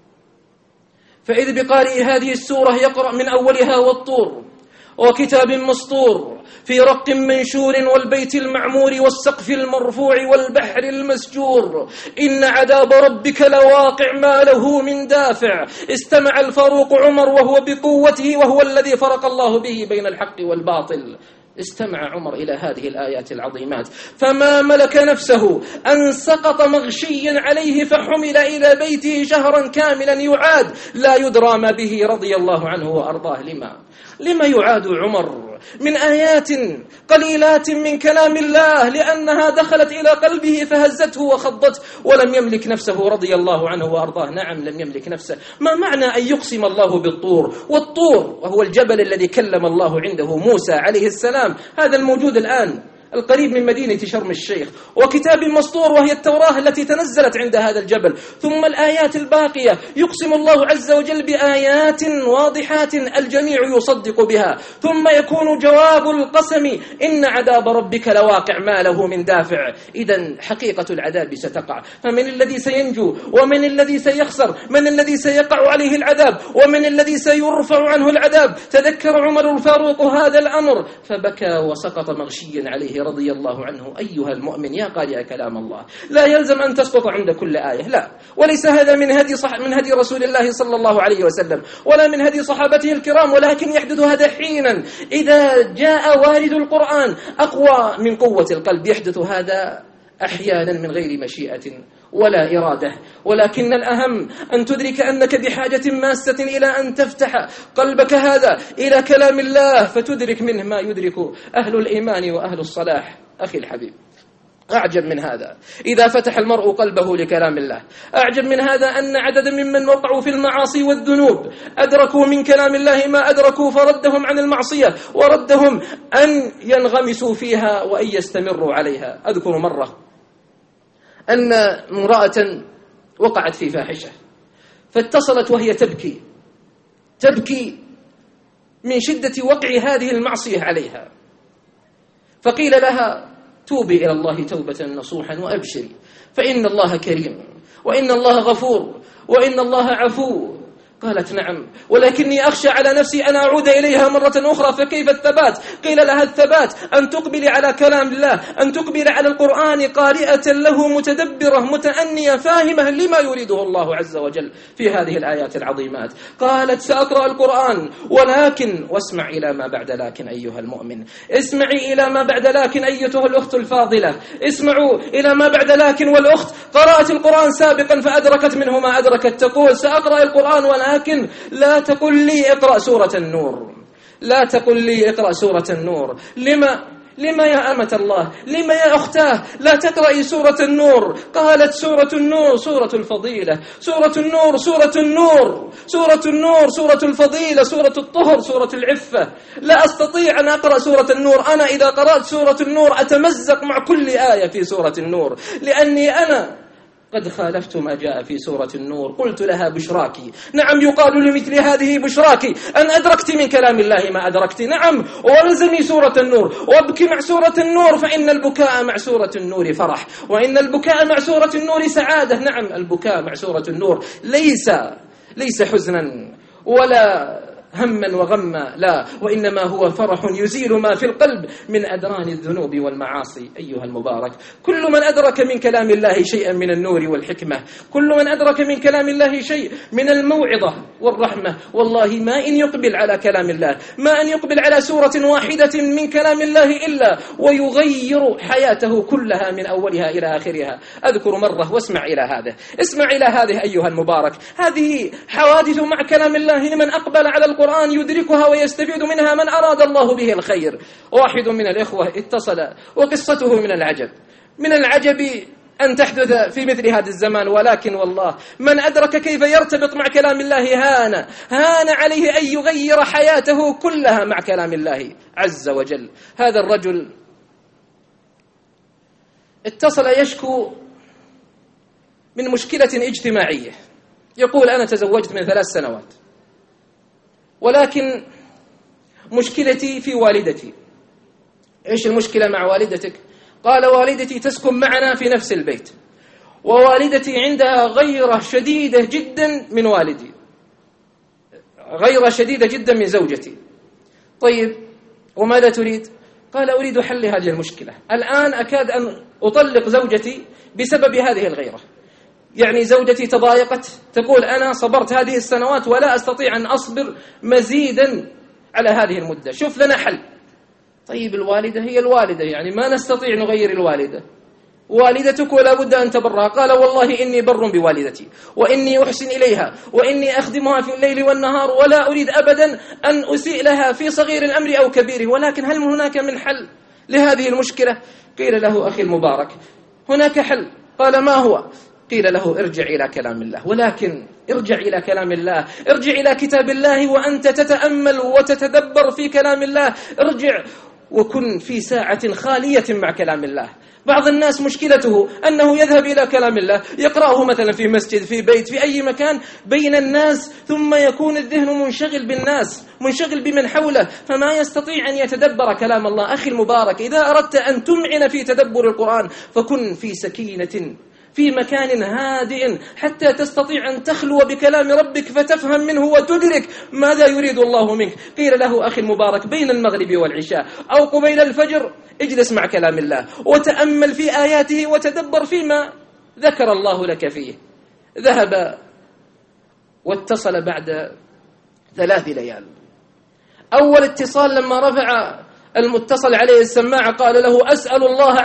فإذ بقارئ هذه السورة يقرأ من أولها: والطور وكتاب مسطور في رق منشور والبيت المعمور والسقف المرفوع والبحر المسجور إن عذاب ربك لواقع ما له من دافع. استمع الفاروق عمر وهو بقوته، وهو الذي فرق الله به بين الحق والباطل. استمع عمر إلى هذه الآيات العظيمات، فما ملك نفسه أن سقط مغشيا عليه فحمل إلى بيته شهرا كاملا يعاد لا يدرى ما به رضي الله عنه وأرضاه. لما يعاد عمر من آيات قليلات من كلام الله؟ لأنها دخلت إلى قلبه فهزته وخضته، ولم يملك نفسه رضي الله عنه وأرضاه. نعم، لم يملك نفسه. ما معنى أن يقسم الله بالطور؟ والطور وهو الجبل الذي كلم الله عنده موسى عليه السلام، هذا الموجود الآن القريب من مدينة شرم الشيخ، وكتاب مسطور وهي التوراة التي تنزلت عند هذا الجبل. ثم الآيات الباقية يقسم الله عز وجل بآيات واضحات الجميع يصدق بها، ثم يكون جواب القسم إن عذاب ربك لواقع ما له من دافع. إذن حقيقة العذاب ستقع، فمن الذي سينجو ومن الذي سيخسر؟ من الذي سيقع عليه العذاب ومن الذي سيرفع عنه العذاب؟ تذكر عمر الفاروق هذا الأمر فبكى وسقط مغشيا عليه رضي الله عنه. أيها المؤمن يا قارئ كلام الله، لا يلزم أن تسقط عند كل آية، لا، وليس هذا من هدي رسول الله صلى الله عليه وسلم ولا من هدي صحابته الكرام، ولكن يحدث هذا حينا إذا جاء وارد القرآن أقوى من قوة القلب. يحدث هذا أحيانا من غير مشيئة ولا إرادة، ولكن الأهم أن تدرك أنك بحاجة ماسة إلى أن تفتح قلبك هذا إلى كلام الله، فتدرك منه ما يدرك أهل الإيمان وأهل الصلاح. أخي الحبيب، أعجب من هذا إذا فتح المرء قلبه لكلام الله، أعجب من هذا أن عددا ممن وقعوا في المعاصي والذنوب أدركوا من كلام الله ما أدركوا، فردهم عن المعصية وردهم أن ينغمسوا فيها وأن يستمروا عليها. أذكر مرة أن امرأة وقعت في فاحشة، فاتصلت وهي تبكي من شدة وقع هذه المعصية عليها، فقيل لها: توبي إلى الله توبة نصوحا وأبشري، فإن الله كريم وإن الله غفور وإن الله عفو. قالت: نعم، ولكني أخشى على نفسي أن أعود إليها مرة أخرى، فكيف الثبات؟ قيل لها: الثبات أن تقبل على كلام الله، أن تقبل على القرآن قارئة له متدبرة متأنية فاهمة لما يريده الله عز وجل في هذه الآيات العظيمات. قالت: سأقرأ القرآن، ولكن واسمع إلى ما بعد لكن أيها المؤمن، اسمعي إلى ما بعد لكن أيتها الأخت الفاضلة، اسمعوا إلى ما بعد لكن. والأخت قرأت القرآن سابقا فأدركت منه ما أدركت، تقول: سأقرأ القرآن ولكن لا تقل لي اقرأ سورة النور، لا تقل لي اقرأ سورة النور. لما؟ لما يا أمة الله، لما يا أختاه لا تقرأي سورة النور؟ قالت سورة النور سورة الفضيلة، سورة النور سورة النور، سورة النور سورة الفضيلة، سورة الطهر، سورة العفة. لا أستطيع أن أقرأ سورة النور. أنا إذا قرأت سورة النور أتمزق مع كل آية في سورة النور، لأني أنا قد خالفت ما جاء في سورة النور. قلت لها بشراك. نعم، يقال لمثل هذه بشراك، أن أدركت من كلام الله ما أدركت. نعم، والزمي سورة النور وابكي مع سورة النور، فإن البكاء مع سورة النور فرح، وإن البكاء مع سورة النور سعادة. نعم، البكاء مع سورة النور ليس حزنا ولا هما وغما، لا، وإنما هو فرح يزيل ما في القلب من أدران الذنوب والمعاصي. أيها المبارك، كل من أدرك من كلام الله شيئا من النور والحكمة، كل من أدرك من كلام الله شيء من الموعظة والرحمة، والله ما إن يقبل على كلام الله، ما أن يقبل على سورة واحدة من كلام الله إلا ويغير حياته كلها من أولها إلى آخرها. أذكر مرة، واسمع إلى هذا، اسمع إلى هذه أيها المبارك. هذه حوادث مع كلام الله لمن أقبل على القرآن يدركها ويستفيد منها من أراد الله به الخير. واحد من الإخوة اتصل وقصته من العجب أن تحدث في مثل هذا الزمان، ولكن والله من أدرك كيف يرتبط مع كلام الله هان عليه أن يغير حياته كلها مع كلام الله عز وجل. هذا الرجل اتصل يشكو من مشكلة اجتماعية. يقول: أنا تزوجت من 3 سنوات، ولكن مشكلتي في والدتي. إيش المشكلة مع والدتك؟ قال: والدتي تسكن معنا في نفس البيت، ووالدتي عندها غيرة شديدة جدا من والدي، غيرة شديدة جدا من زوجتي. طيب، وماذا تريد؟ قال: أريد حل هذه المشكلة. الآن أكاد أن أطلق زوجتي بسبب هذه الغيرة. يعني زوجتي تضايقت، تقول: أنا صبرت هذه السنوات ولا أستطيع أن أصبر مزيدا على هذه المدة، شوف لنا حل. طيب، الوالدة هي الوالدة، يعني ما نستطيع نغير الوالدة، والدتك ولا بد أن تبرها. قال: والله إني بر بوالدتي، وإني أحسن إليها، وإني أخدمها في الليل والنهار، ولا أريد أبدا أن أسيء لها في صغير الأمر أو كبيره، ولكن هل هناك من حل لهذه المشكلة؟ قيل له: أخي المبارك، هناك حل. قال: ما هو؟ قيل له: ارجع إلى كلام الله. ولكن ارجع إلى كلام الله، ارجع إلى كتاب الله وأنت تتأمل وتتدبر في كلام الله. ارجع وكن في ساعة خالية مع كلام الله. بعض الناس مشكلته أنه يذهب إلى كلام الله يقرأه مثلا في مسجد، في بيت، في أي مكان بين الناس، ثم يكون الذهن منشغل بالناس، منشغل بمن حوله، فما يستطيع أن يتدبر كلام الله. أخي المبارك، إذا أردت أن تمعن في تدبر القرآن فكن في سكينة، في مكان هادئ، حتى تستطيع أن تخلو بكلام ربك فتفهم منه وتدرك ماذا يريد الله منك. قيل له: أخي المبارك، بين المغرب والعشاء أو قبيل الفجر اجلس مع كلام الله وتأمل في آياته وتدبر فيما ذكر الله لك فيه. ذهب واتصل بعد 3 ليال. أول اتصال لما رفع المتصل عليه السماعة قال له: أسأل الله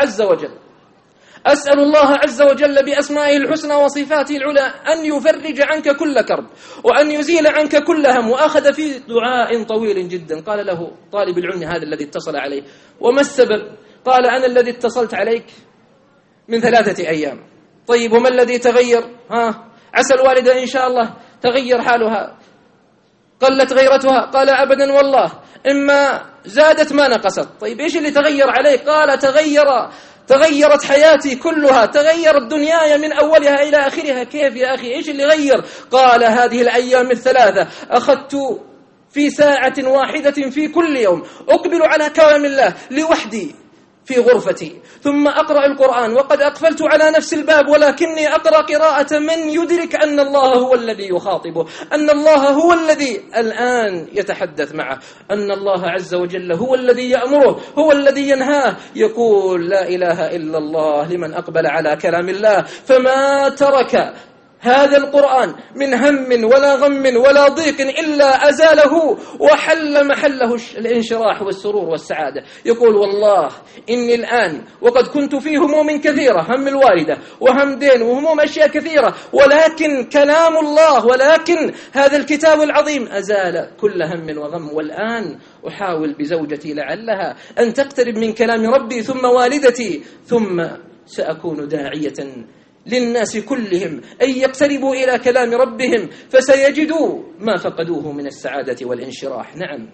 عز وجل بأسمائه الحسنى وصفاته العلى أن يفرج عنك كل كرب وأن يزيل عنك كل هم. وأخذ في دعاء طويل جدا. قال له طالب العلم هذا الذي اتصل عليه: وما السبب؟ قال: أنا الذي اتصلت عليك من 3 أيام. طيب، وما الذي تغير؟ عسى الوالدة إن شاء الله تغير حالها، قلت غيرتها. قال: أبدا والله، إما زادت ما نقصت. طيب، إيش اللي تغير عليك؟ قال: تغيرت حياتي كلها، تغيرت دنياي من أولها إلى آخرها. كيف يا أخي؟ إيش اللي غير؟ قال: هذه الأيام 3 أخذت في ساعة واحدة في كل يوم أقبل على كلام الله لوحدي في غرفتي، ثم أقرأ القرآن وقد أقفلت على نفس الباب، ولكني أقرأ قراءة من يدرك أن الله هو الذي يخاطبه، أن الله هو الذي الآن يتحدث معه، أن الله عز وجل هو الذي يأمره، هو الذي ينهاه. يقول: لا إله إلا الله لمن أقبل على كلام الله، فما ترك هذا القرآن من هم ولا غم ولا ضيق إلا أزاله وحل محله الانشراح والسرور والسعادة. يقول والله إني الآن وقد كنت في هموم كثيرة، هم الوالدة وهم دين وهموم أشياء كثيرة، ولكن كلام الله، ولكن هذا الكتاب العظيم أزال كل هم وغم. والآن أحاول بزوجتي لعلها أن تقترب من كلام ربي ثم والدتي، ثم سأكون داعية للناس كلهم أن يقتربوا إلى كلام ربهم فسيجدوا ما فقدوه من السعادة والانشراح. نعم،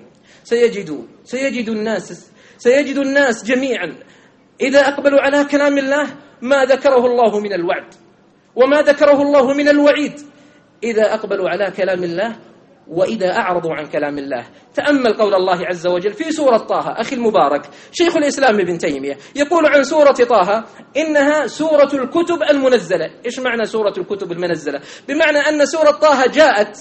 سيجد الناس جميعا إذا أقبلوا على كلام الله ما ذكره الله من الوعد وما ذكره الله من الوعيد، إذا أقبلوا على كلام الله وإذا أعرضوا عن كلام الله. تأمل قول الله عز وجل في سورة طه. أخي المبارك شيخ الإسلام ابن تيمية يقول عن سورة طه إنها سورة الكتب المنزلة. إيش معنى سورة الكتب المنزلة؟ بمعنى أن سورة طه جاءت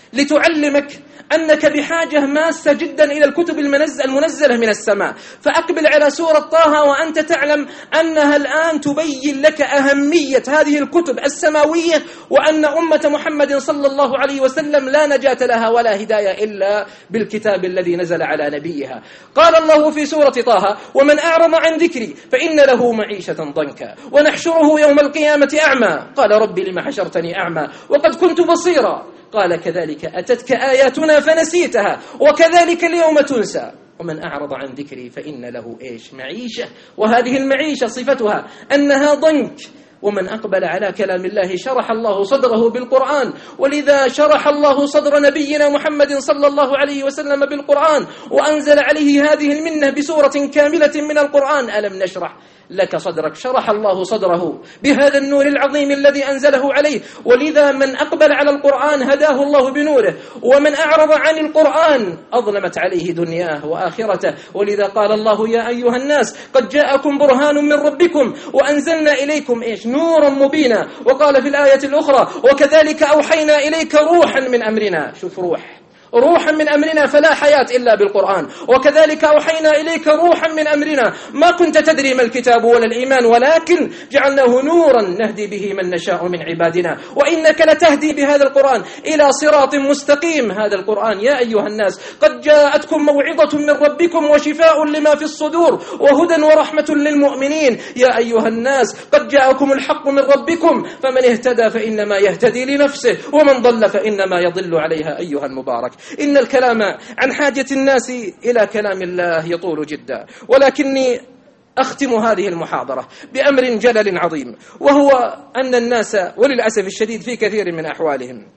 لتعلمك أنك بحاجة ماسة جدا إلى الكتب المنزلة من السماء، فأقبل على سورة طه وأنت تعلم أنها الآن تبين لك أهمية هذه الكتب السماوية، وأن أمة محمد صلى الله عليه وسلم لا نجاة لها ولا هداية إلا بالكتاب الذي نزل على نبيها. قال الله في سورة طه: ومن أعرض عن ذكري فإن له معيشة ضنكا ونحشره يوم القيامة أعمى قال ربي لما حشرتني أعمى وقد كنت بصيرا قال كذلك أتتك آياتنا فنسيتها وكذلك اليوم تنسى ومن أعرض عن ذكري فإن له إيش؟ معيشة، وهذه المعيشة صفتها أنها ضنك. ومن أقبل على كلام الله شرح الله صدره بالقرآن، ولذا شرح الله صدر نبينا محمد صلى الله عليه وسلم بالقرآن وأنزل عليه هذه المنة بسورة كاملة من القرآن. ألم نشرح لك صدرك؟ شرح الله صدره بهذا النور العظيم الذي أنزله عليه. ولذا من أقبل على القرآن هداه الله بنوره، ومن أعرض عن القرآن أظلمت عليه دنياه وآخرته. ولذا قال الله: يا أيها الناس قد جاءكم برهان من ربكم وأنزلنا إليكم إيش؟ نورا مبينا. وقال في الآية الأخرى: وكذلك أوحينا إليك روحا من أمرنا. شوف، روحا من أمرنا، فلا حياة إلا بالقرآن. وكذلك أوحينا إليك روحا من أمرنا ما كنت تدري ما الكتاب ولا الإيمان ولكن جعلناه نورا نهدي به من نشاء من عبادنا وإنك لتهدي بهذا القرآن إلى صراط مستقيم. هذا القرآن يا أيها الناس قد جاءتكم موعظة من ربكم وشفاء لما في الصدور وهدى ورحمة للمؤمنين. يا أيها الناس قد جاءكم الحق من ربكم فمن اهتدى فإنما يهتدي لنفسه ومن ضل فإنما يضل عليها. أيها المبارك، إن الكلام عن حاجة الناس إلى كلام الله يطول جدا، ولكني أختم هذه المحاضرة بأمر جلل عظيم، وهو أن الناس وللأسف الشديد في كثير من أحوالهم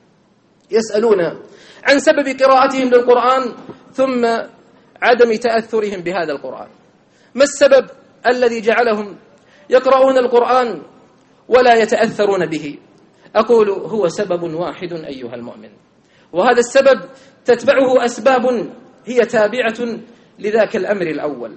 يسألون عن سبب قراءتهم للقرآن ثم عدم تأثرهم بهذا القرآن. ما السبب الذي جعلهم يقرؤون القرآن ولا يتأثرون به؟ أقول هو سبب واحد أيها المؤمن، وهذا السبب تتبعه أسباب هي تابعة لذاك الأمر الأول.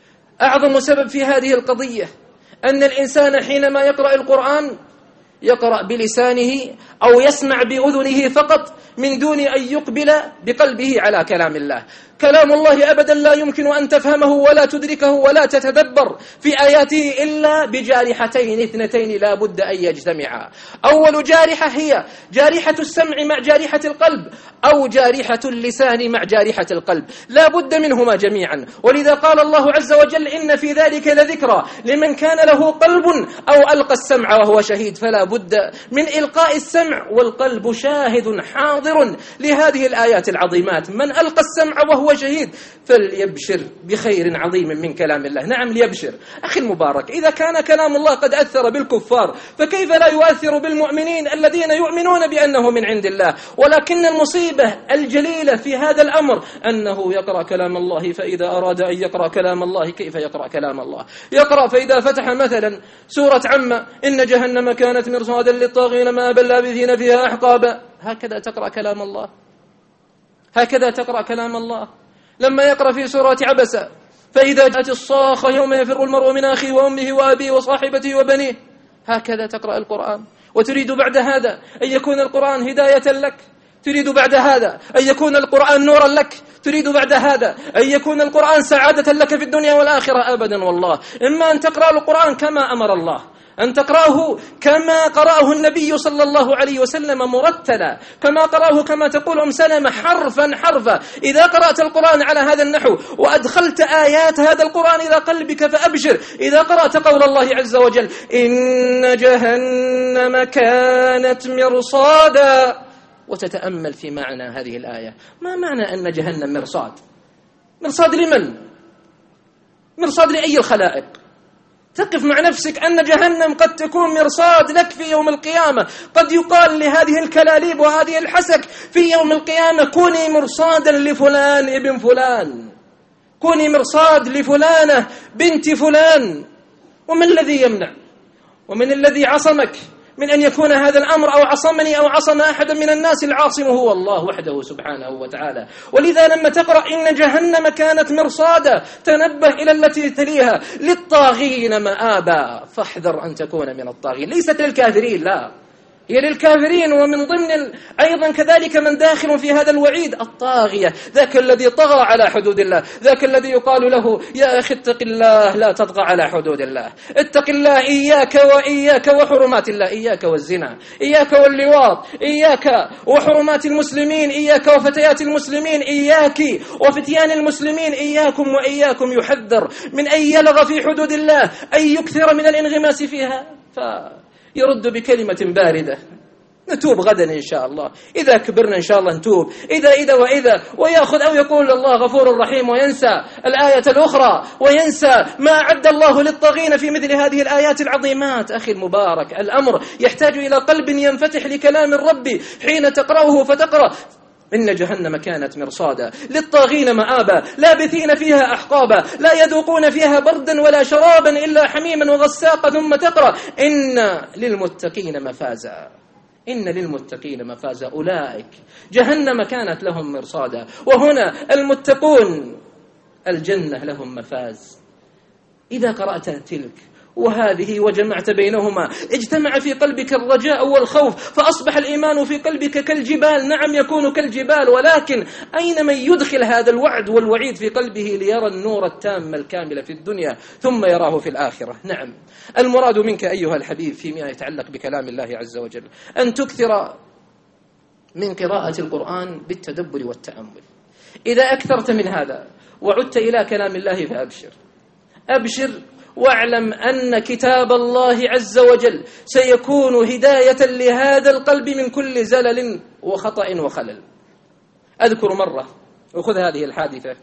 أعظم سبب في هذه القضية أن الإنسان حينما يقرأ القرآن يقرأ بلسانه أو يسمع بأذنه فقط من دون أن يقبل بقلبه على كلام الله. كلام الله أبدا لا يمكن أن تفهمه ولا تدركه ولا تتدبر في آياته إلا بجارحتين اثنتين لا بد أن يجتمعا. أول جارحة هي جارحة السمع مع جارحة القلب، أو جارحة اللسان مع جارحة القلب، لا بد منهما جميعا. ولذا قال الله عز وجل: إن في ذلك لذكرى لمن كان له قلب أو ألقى السمع وهو شهيد. فلا بد من إلقاء السمع والقلب شاهد حاضر لهذه الآيات العظيمات. من ألقى السمع وهو شهيد فليبشر بخير عظيم من كلام الله. نعم، ليبشر. أخي المبارك، إذا كان كلام الله قد أثر بالكفار فكيف لا يؤثر بالمؤمنين الذين يؤمنون بأنه من عند الله؟ ولكن المصيبة الجليلة في هذا الأمر أنه يقرأ كلام الله، فإذا أراد أن يقرأ كلام الله كيف يقرأ كلام الله؟ يقرأ فإذا فتح مثلا سورة عما: إن جهنم كانت مرصادا للطاغين مآبا لابثين فيها أحقابا. هكذا تقرأ كلام الله؟ هكذا تقرأ كلام الله؟ لما يقرأ في سورة عبسة: فإذا جاءت الصاخة يوم يفر المرء من أخيه وأمه وأبيه وصاحبته وبنيه. هكذا تقرأ القرآن؟ وتريد بعد هذا أن يكون القرآن هداية لك؟ تريد بعد هذا أن يكون القرآن نورا لك؟ تريد بعد هذا أن يكون القرآن سعادة لك في الدنيا والآخرة؟ أبدا والله. إما أن تقرأ القرآن كما أمر الله أن تقرأه كما قرأه النبي صلى الله عليه وسلم مرتلا، كما قرأه كما تقول أم سلمة حرفا حرفا. إذا قرأت القرآن على هذا النحو وأدخلت آيات هذا القرآن إلى قلبك فأبشر. إذا قرأت قول الله عز وجل إن جهنم كانت مرصادا، وتتأمل في معنى هذه الآية، ما معنى أن جهنم مرصاد؟ مرصاد لمن؟ مرصاد لأي الخلائق؟ تقف مع نفسك أن جهنم قد تكون مرصاد لك في يوم القيامة. قد يقال لهذه الكلاليب وهذه الحسك في يوم القيامة كوني مرصادا لفلان ابن فلان، كوني مرصاد لفلانة بنت فلان. ومن الذي يمنع ومن الذي عصمك من أن يكون هذا الأمر، أو عصمني أو عصم أحدا من الناس؟ العاصم هو الله وحده سبحانه وتعالى. ولذا لما تقرأ إن جهنم كانت مرصادا تنبه إلى التي تليها للطاغين مآبا، فاحذر أن تكون من الطاغين. ليست للكافرين، لا، هي للكافرين. ومن ضمن أيضا كذلك من داخل في هذا الوعيد الطاغية، ذاك الذي طغى على حدود الله، ذاك الذي يقال له يا أخي اتق الله لا تطغى على حدود الله، اتق الله، إياك وإياك وحرمات الله، إياك والزنا، إياك واللواط، إياك وحرمات المسلمين، إياك وفتيات المسلمين، إياك وفتيان المسلمين، إياكم وإياكم. يحذر من أن يلغى في حدود الله، أن يكثر من الانغماس فيها، يرد بكلمة باردة. نتوب غدا إن شاء الله، إذا كبرنا إن شاء الله نتوب، إذا ويأخذ أو يقول الله غفور رحيم، وينسى الآية الأخرى، وينسى ما أعد الله للطاغين في مثل هذه الآيات العظيمات. أخي المبارك، الأمر يحتاج إلى قلب ينفتح لكلام الرب حين تقرأه، فتقرأ إن جهنم كانت مرصادا للطاغين مآبا لابثين فيها أحقابا لا يذوقون فيها بردا ولا شرابا إلا حميما وغساقا. ثم تقرأ إن للمتقين مفازا، إن للمتقين مفازا، أولئك جهنم كانت لهم مرصادا. وهنا المتقون الجنة لهم مفاز. إذا قرأت تلك وهذه وجمعت بينهما اجتمع في قلبك الرجاء والخوف، فأصبح الإيمان في قلبك كالجبال. نعم يكون كالجبال، ولكن أين من يدخل هذا الوعد والوعيد في قلبه ليرى النور التام الكامل في الدنيا ثم يراه في الآخرة؟ نعم، المراد منك أيها الحبيب فيما يتعلق بكلام الله عز وجل أن تكثر من قراءة القرآن بالتدبر والتأمل. إذا أكثرت من هذا وعدت إلى كلام الله فأبشر، أبشر واعلم أن كتاب الله عز وجل سيكون هداية لهذا القلب من كل زلل وخطأ وخلل. أذكر مرة، وخذ هذه الحادثة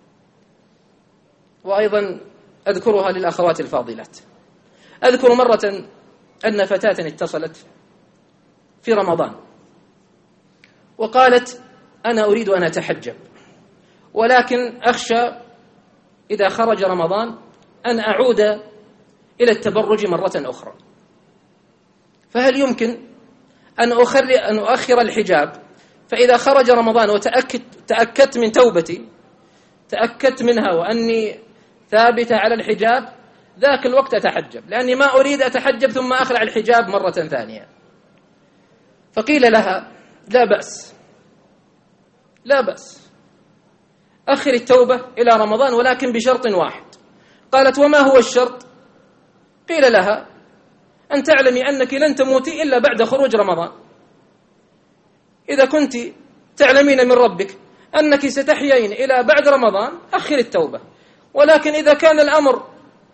وأيضا أذكرها للأخوات الفاضلات. أذكر مرة أن فتاة اتصلت في رمضان وقالت أنا أريد أن أتحجب، ولكن أخشى إذا خرج رمضان أن أعود إلى التبرج مرة أخرى، فهل يمكن أن أؤخر الحجاب؟ فإذا خرج رمضان وتأكدت من توبتي، تأكدت منها وأني ثابتة على الحجاب، ذاك الوقت أتحجب، لأني ما أريد أتحجب ثم أخلع الحجاب مرة ثانية. فقيل لها لا بأس، لا بأس، أخر التوبة إلى رمضان ولكن بشرط واحد. قالت وما هو الشرط؟ قيل لها أن تعلمي أنك لن تموتي إلا بعد خروج رمضان. إذا كنت تعلمين من ربك أنك ستحيين إلى بعد رمضان أخر التوبة، ولكن إذا كان الأمر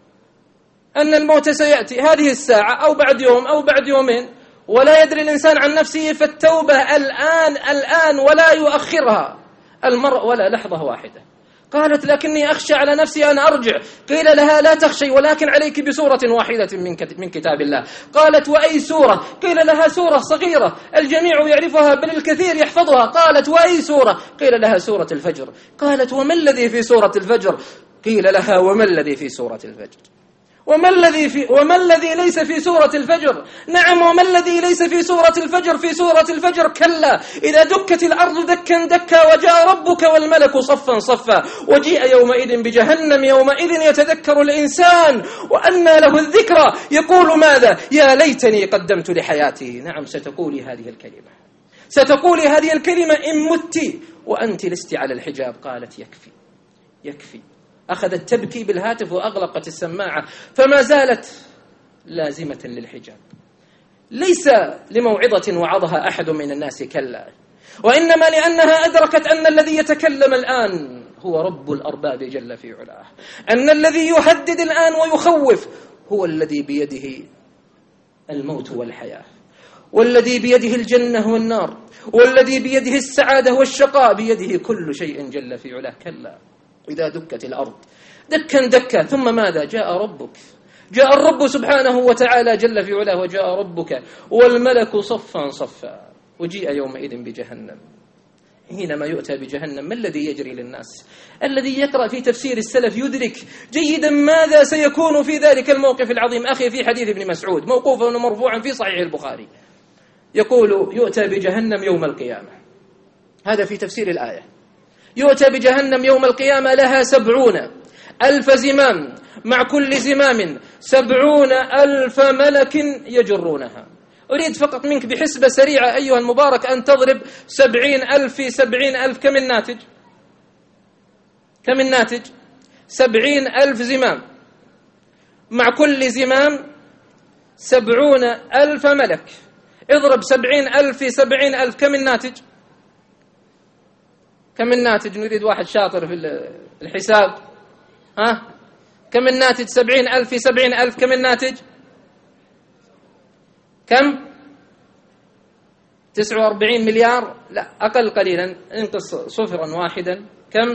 أن الموت سيأتي هذه الساعة أو بعد يوم أو بعد يومين ولا يدري الإنسان عن نفسه، فالتوبة الآن ولا يؤخرها المرء ولا لحظة واحدة. قالت لكني أخشى على نفسي أن أرجع. قيل لها لا تخشي، ولكن عليك بسورة واحدة من كتاب الله. قالت وأي سورة؟ قيل لها سورة صغيرة الجميع يعرفها بل الكثير يحفظها. قالت وأي سورة؟ قيل لها سورة الفجر. قالت وما الذي في سورة الفجر؟ قيل لها وما الذي في سورة الفجر؟ وما الذي ليس في سورة الفجر؟ نعم، وما الذي ليس في سورة الفجر؟ في سورة الفجر كلا إذا دكت الأرض دكا دكا وجاء ربك والملك صفا صفا وجيء يومئذ بجهنم يومئذ يتذكر الإنسان وأنى له الذكرى يقول ماذا يا ليتني قدمت لحياتي. نعم، ستقولي هذه الكلمة، ستقولي هذه الكلمة إن مت وأنت لست على الحجاب. قالت يكفي. أخذت تبكي بالهاتف وأغلقت السماعة، فما زالت لازمة للحجاب، ليس لموعظة وعظها أحد من الناس، كلا، وإنما لأنها أدركت أن الذي يتكلم الآن هو رب الأرباب جل في علاه، أن الذي يهدد الآن ويخوف هو الذي بيده الموت والحياة، والذي بيده الجنة والنار، والذي بيده السعادة والشقاء، بيده كل شيء جل في علاه. كلا إذا دكت الأرض دكا دكا ثم ماذا؟ جاء ربك، جاء الرب سبحانه وتعالى جل في علاه، وجاء ربك والملك صفا صفا، وجيء يومئذ بجهنم. حينما يؤتى بجهنم ما الذي يجري للناس؟ الذي يقرأ في تفسير السلف يدرك جيدا ماذا سيكون في ذلك الموقف العظيم. أخي، في حديث ابن مسعود موقوفا ومرفوعا في صحيح البخاري يقول: يؤتى بجهنم يوم القيامة، هذا في تفسير الآية، يؤتى بجهنم يوم القيامة لها 70,000 زمام، مع كل زمام 70,000 ملك يجرونها. أريد فقط منك بحسبة سريعة أيها المبارك أن تضرب 70,000 في 70,000، كم الناتج؟ كم الناتج؟ 70,000 زمام، مع كل زمام 70,000 ملك، اضرب 70,000 في 70,000، كم الناتج؟ كم الناتج؟ نريد واحد شاطر في الحساب. كم الناتج؟ 70,000 في 70,000، كم الناتج؟ كم؟ 49 مليار؟ لا، أقل قليلا، انقص صفرا واحدا. كم؟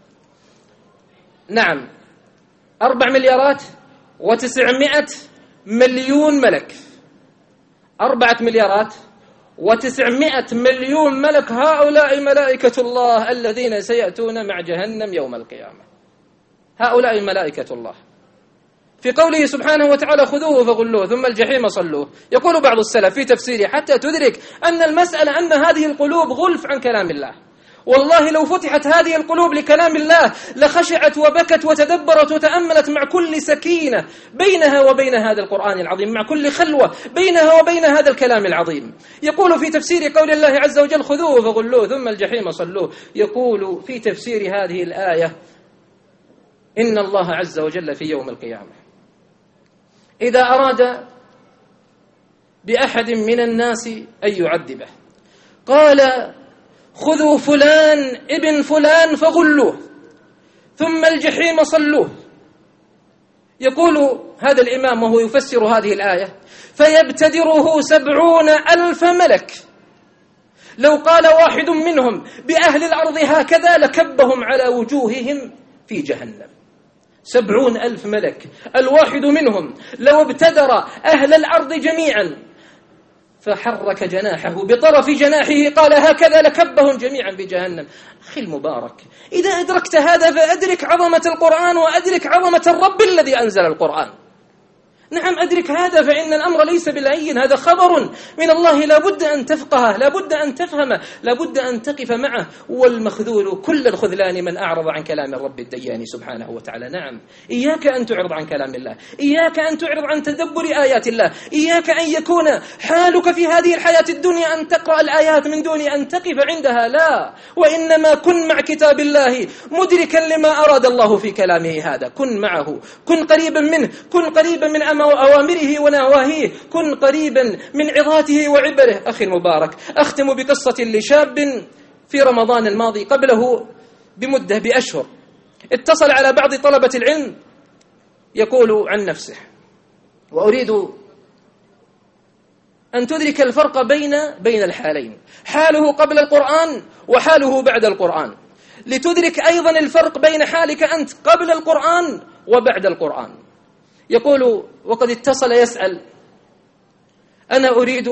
نعم، 4 مليارات و900 مليون ملك. 4 مليارات و900 مليون ملك، هؤلاء ملائكة الله الذين سيأتون مع جهنم يوم القيامة، هؤلاء ملائكة الله. في قوله سبحانه وتعالى: خذوه فغلوه ثم الجحيم صلوه، يقول بعض السلف في تفسيره حتى تدرك أن المسألة أن هذه القلوب غلف عن كلام الله. والله لو فتحت هذه القلوب لكلام الله لخشعت وبكت وتدبرت وتأملت مع كل سكينة بينها وبين هذا القرآن العظيم، مع كل خلوة بينها وبين هذا الكلام العظيم. يقول في تفسير قول الله عز وجل: خذوه فغلوه ثم الجحيم صلوه، يقول في تفسير هذه الآية: إن الله عز وجل في يوم القيامة إذا أراد بأحد من الناس أن يعذبه قال: خذوا فلان ابن فلان فغلوه ثم الجحيم صلوه. يقول هذا الإمام وهو يفسر هذه الآية: فيبتدره 70,000 ملك، لو قال واحد منهم بأهل الأرض هكذا لكبهم على وجوههم في جهنم. 70,000 ملك، الواحد منهم لو ابتدر أهل الأرض جميعا فحرك جناحه بطرف جناحه قال هكذا لكبهم جميعا بجهنم. أخي المبارك، إذا أدركت هذا فأدرك عظمة القرآن وأدرك عظمة الرب الذي أنزل القرآن. نعم، أدرك هذا، فإن الأمر ليس بالهين، هذا خبر من الله لابد أن تفقهه، لابد أن تفهمه، لابد أن تقف معه. والمخذول كل الخذلان من أعرض عن كلام الرب الديان سبحانه وتعالى. نعم، إياك أن تعرض عن كلام الله، إياك أن تعرض عن تدبر آيات الله، إياك أن يكون حالك في هذه الحياة الدنيا أن تقرأ الآيات من دون أن تقف عندها، لا، وإنما كن مع كتاب الله مدركا لما أراد الله في كلامه هذا، كن معه، كن قريبا منه، كن قريبا من أوامره ونواهيه، كن قريبا من عظاته وعبره. أخي المبارك، أختم بقصة لشاب في رمضان الماضي قبله بمدة بأشهر اتصل على بعض طلبة العلم يقول عن نفسه: وأريد أن تدرك الفرق بين الحالين، حاله قبل القرآن وحاله بعد القرآن، لتدرك أيضا الفرق بين حالك أنت قبل القرآن وبعد القرآن. يقول وقد اتصل يسأل: أنا أريد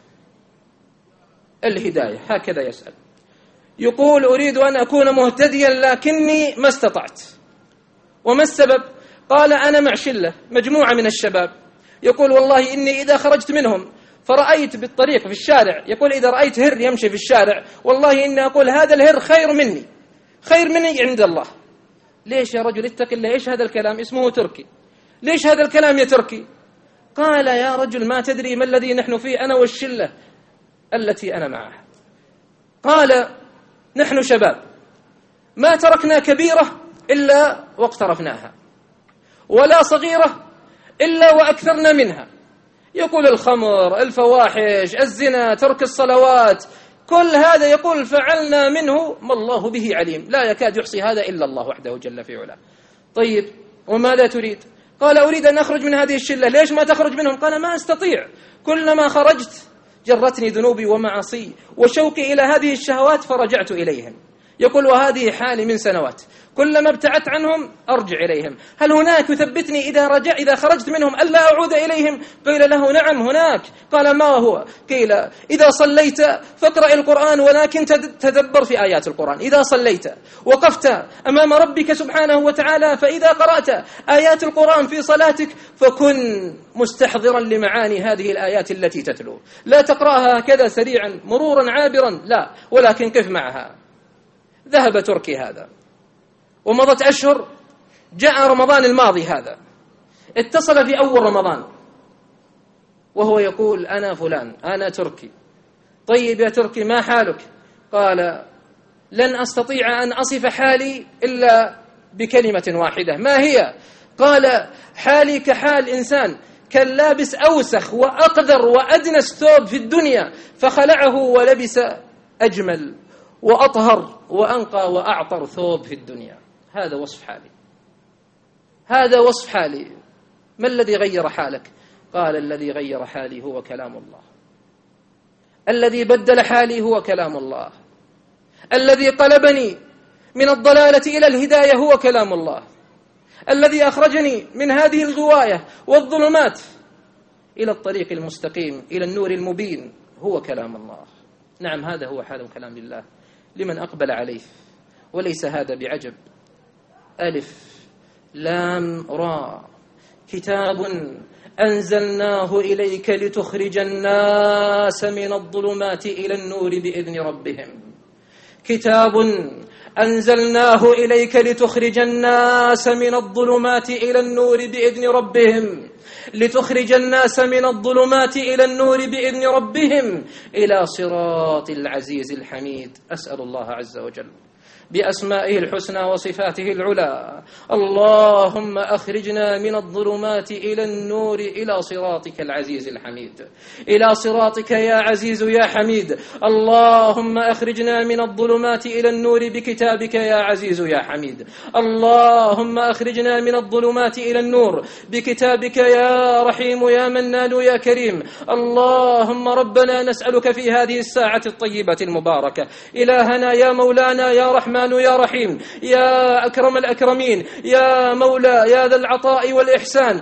الهداية، هكذا يسأل، يقول: أريد أن أكون مهتديا لكني ما استطعت. وما السبب؟ قال: أنا مع شلة، مجموعة من الشباب، يقول: والله إني إذا خرجت منهم فرأيت بالطريق في الشارع، يقول إذا رأيت هر يمشي في الشارع والله إني أقول هذا الهر خير مني عند الله. ليش يا رجل؟ اتق الله، إيش هذا الكلام؟ اسمه تركي. ليش هذا الكلام يا تركي؟ قال: يا رجل ما تدري ما الذي نحن فيه أنا والشلة التي أنا معها. قال: نحن شباب ما تركنا كبيرة إلا واقترفناها، ولا صغيرة إلا وأكثرنا منها. يقول الخمر، الفواحش، الزنا، ترك الصلوات، كل هذا يقول فعلنا منه ما الله به عليم، لا يكاد يحصي هذا إلا الله وحده جل في علاه. طيب وماذا تريد؟ قال أريد أن أخرج من هذه الشلة. ليش ما تخرج منهم؟ قال ما أستطيع، كلما خرجت جرتني ذنوبي ومعاصي وشوقي إلى هذه الشهوات فرجعت إليهم. يقول وهذه حالي من سنوات، كلما ابتعدت عنهم أرجع إليهم. هل هناك يثبتني إذا خرجت منهم ألا أعود إليهم؟ قيل له نعم هناك. قال ما هو؟ قيل إذا صليت فاقرأ القرآن ولكن تدبر في آيات القرآن. إذا صليت وقفت أمام ربك سبحانه وتعالى فإذا قرأت آيات القرآن في صلاتك فكن مستحضرا لمعاني هذه الآيات التي تتلو، لا تقرأها هكذا سريعا مرورا عابرا، لا، ولكن قف معها. ذهب تركي هذا ومضت أشهر، جاء رمضان الماضي هذا، اتصل في أول رمضان وهو يقول أنا فلان، أنا تركي. طيب يا تركي ما حالك؟ قال لن أستطيع أن أصف حالي إلا بكلمة واحدة. ما هي؟ قال حالي كحال إنسان كان لابس أوسخ وأقذر وأدنس ثوب في الدنيا فخلعه ولبس أجمل وأطهر وأنقى وأعطر ثوب في الدنيا. هذا وصف حالي، هذا وصف حالي. ما الذي غير حالك؟ قال الذي غير حالي هو كلام الله، الذي بدل حالي هو كلام الله، الذي قلبني من الضلالة إلى الهداية هو كلام الله، الذي أخرجني من هذه الغواية والظلمات إلى الطريق المستقيم إلى النور المبين هو كلام الله. نعم هذا هو حال كلام الله لمن أقبل عليه، وليس هذا بعجب. ألف لام را، كتاب أنزلناه إليك لتخرج الناس من الظلمات إلى النور بإذن ربهم. كتاب أنزلناه إليك لتخرج الناس من الظلمات إلى النور بإذن ربهم، لتخرج الناس من الظلمات إلى النور بإذن ربهم إلى صراط العزيز الحميد. أسأل الله عز وجل بأسمائه الحسنى وصفاته العلى اللهم أخرجنا من الظلمات إلى النور إلى صراطك العزيز الحميد، إلى صراطك يا عزيز يا حميد. اللهم أخرجنا من الظلمات إلى النور بكتابك يا عزيز يا حميد. اللهم أخرجنا من الظلمات إلى النور بكتابك يا رحيم يا منان يا كريم. اللهم ربنا نسألك في هذه الساعة الطيبة المباركة إلهنا يا مولانا يا رحمن يا رحيم يا أكرم الأكرمين يا مولى يا ذا العطاء والإحسان.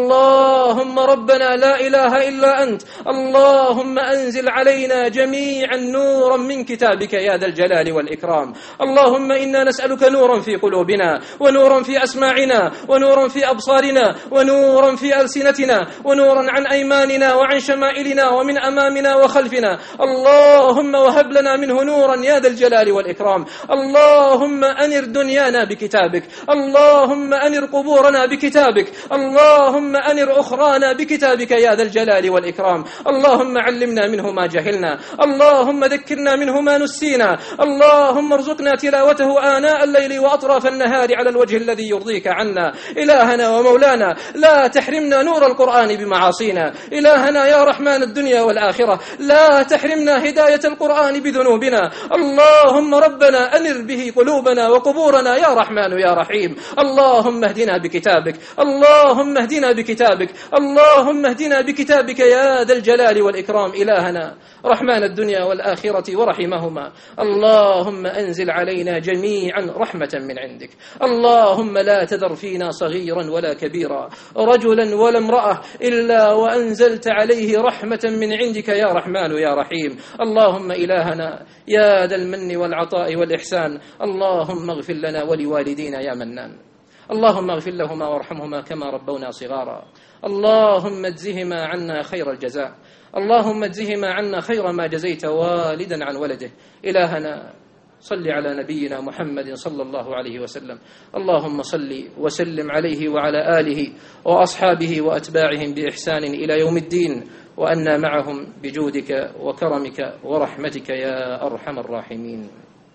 اللهم ربنا لا إله إلا أنت، اللهم أنزل علينا جميعا نورا من كتابك يا ذا الجلال والإكرام. اللهم إنا نسألك نورا في قلوبنا ونورا في أسماعنا ونورا في أبصارنا ونورا في ألسنتنا ونورا عن أيماننا وعن شمائلنا ومن أمامنا وخلفنا. اللهم وهب لنا منه نورا يا ذا الجلال والإكرام. اللهم أنر دنيانا بكتابك، اللهم أنر قبورنا بكتابك، اللهم أنر أخرانا بكتابك يا ذا الجلال والإكرام. اللهم علمنا منه ما جهلنا، اللهم ذكرنا منه ما نسينا، اللهم ارزقنا تلاوته آناء الليل وأطراف النهار على الوجه الذي يرضيك عنا. إلهنا ومولانا لا تحرمنا نور القرآن بمعاصينا، إلهنا يا رحمن الدنيا والآخرة لا تحرمنا هداية القرآن بذنوبنا. اللهم ربنا أنر به قلوبنا وقبورنا يا رحمن يا رحيم. اللهم اهدنا بكتابك، اللهم اهدنا بكتابك، اللهم اهدنا بكتابك يا ذا الجلال والإكرام. إلهنا رحمن الدنيا والآخرة ورحمهما، اللهم أنزل علينا جميعا رحمة من عندك. اللهم لا تذر فينا صغيرا ولا كبيرا، رجلا ولا امرأة، إلا وأنزلت عليه رحمة من عندك يا رحمن يا رحيم. اللهم إلهنا يا ذا المن والعطاء والإحسان، اللهم اغفر لنا ولوالدينا يا منان. اللهم اغفر لهما وارحمهما كما ربونا صغارا. اللهم اجزهما عنا خير الجزاء، اللهم اجزهما عنا خير ما جزيت والدا عن ولده. إلهنا صل على نبينا محمد صلى الله عليه وسلم. اللهم صل وسلم عليه وعلى آله وأصحابه وأتباعهم بإحسان إلى يوم الدين، وأنا معهم بجودك وكرمك ورحمتك يا أرحم الراحمين.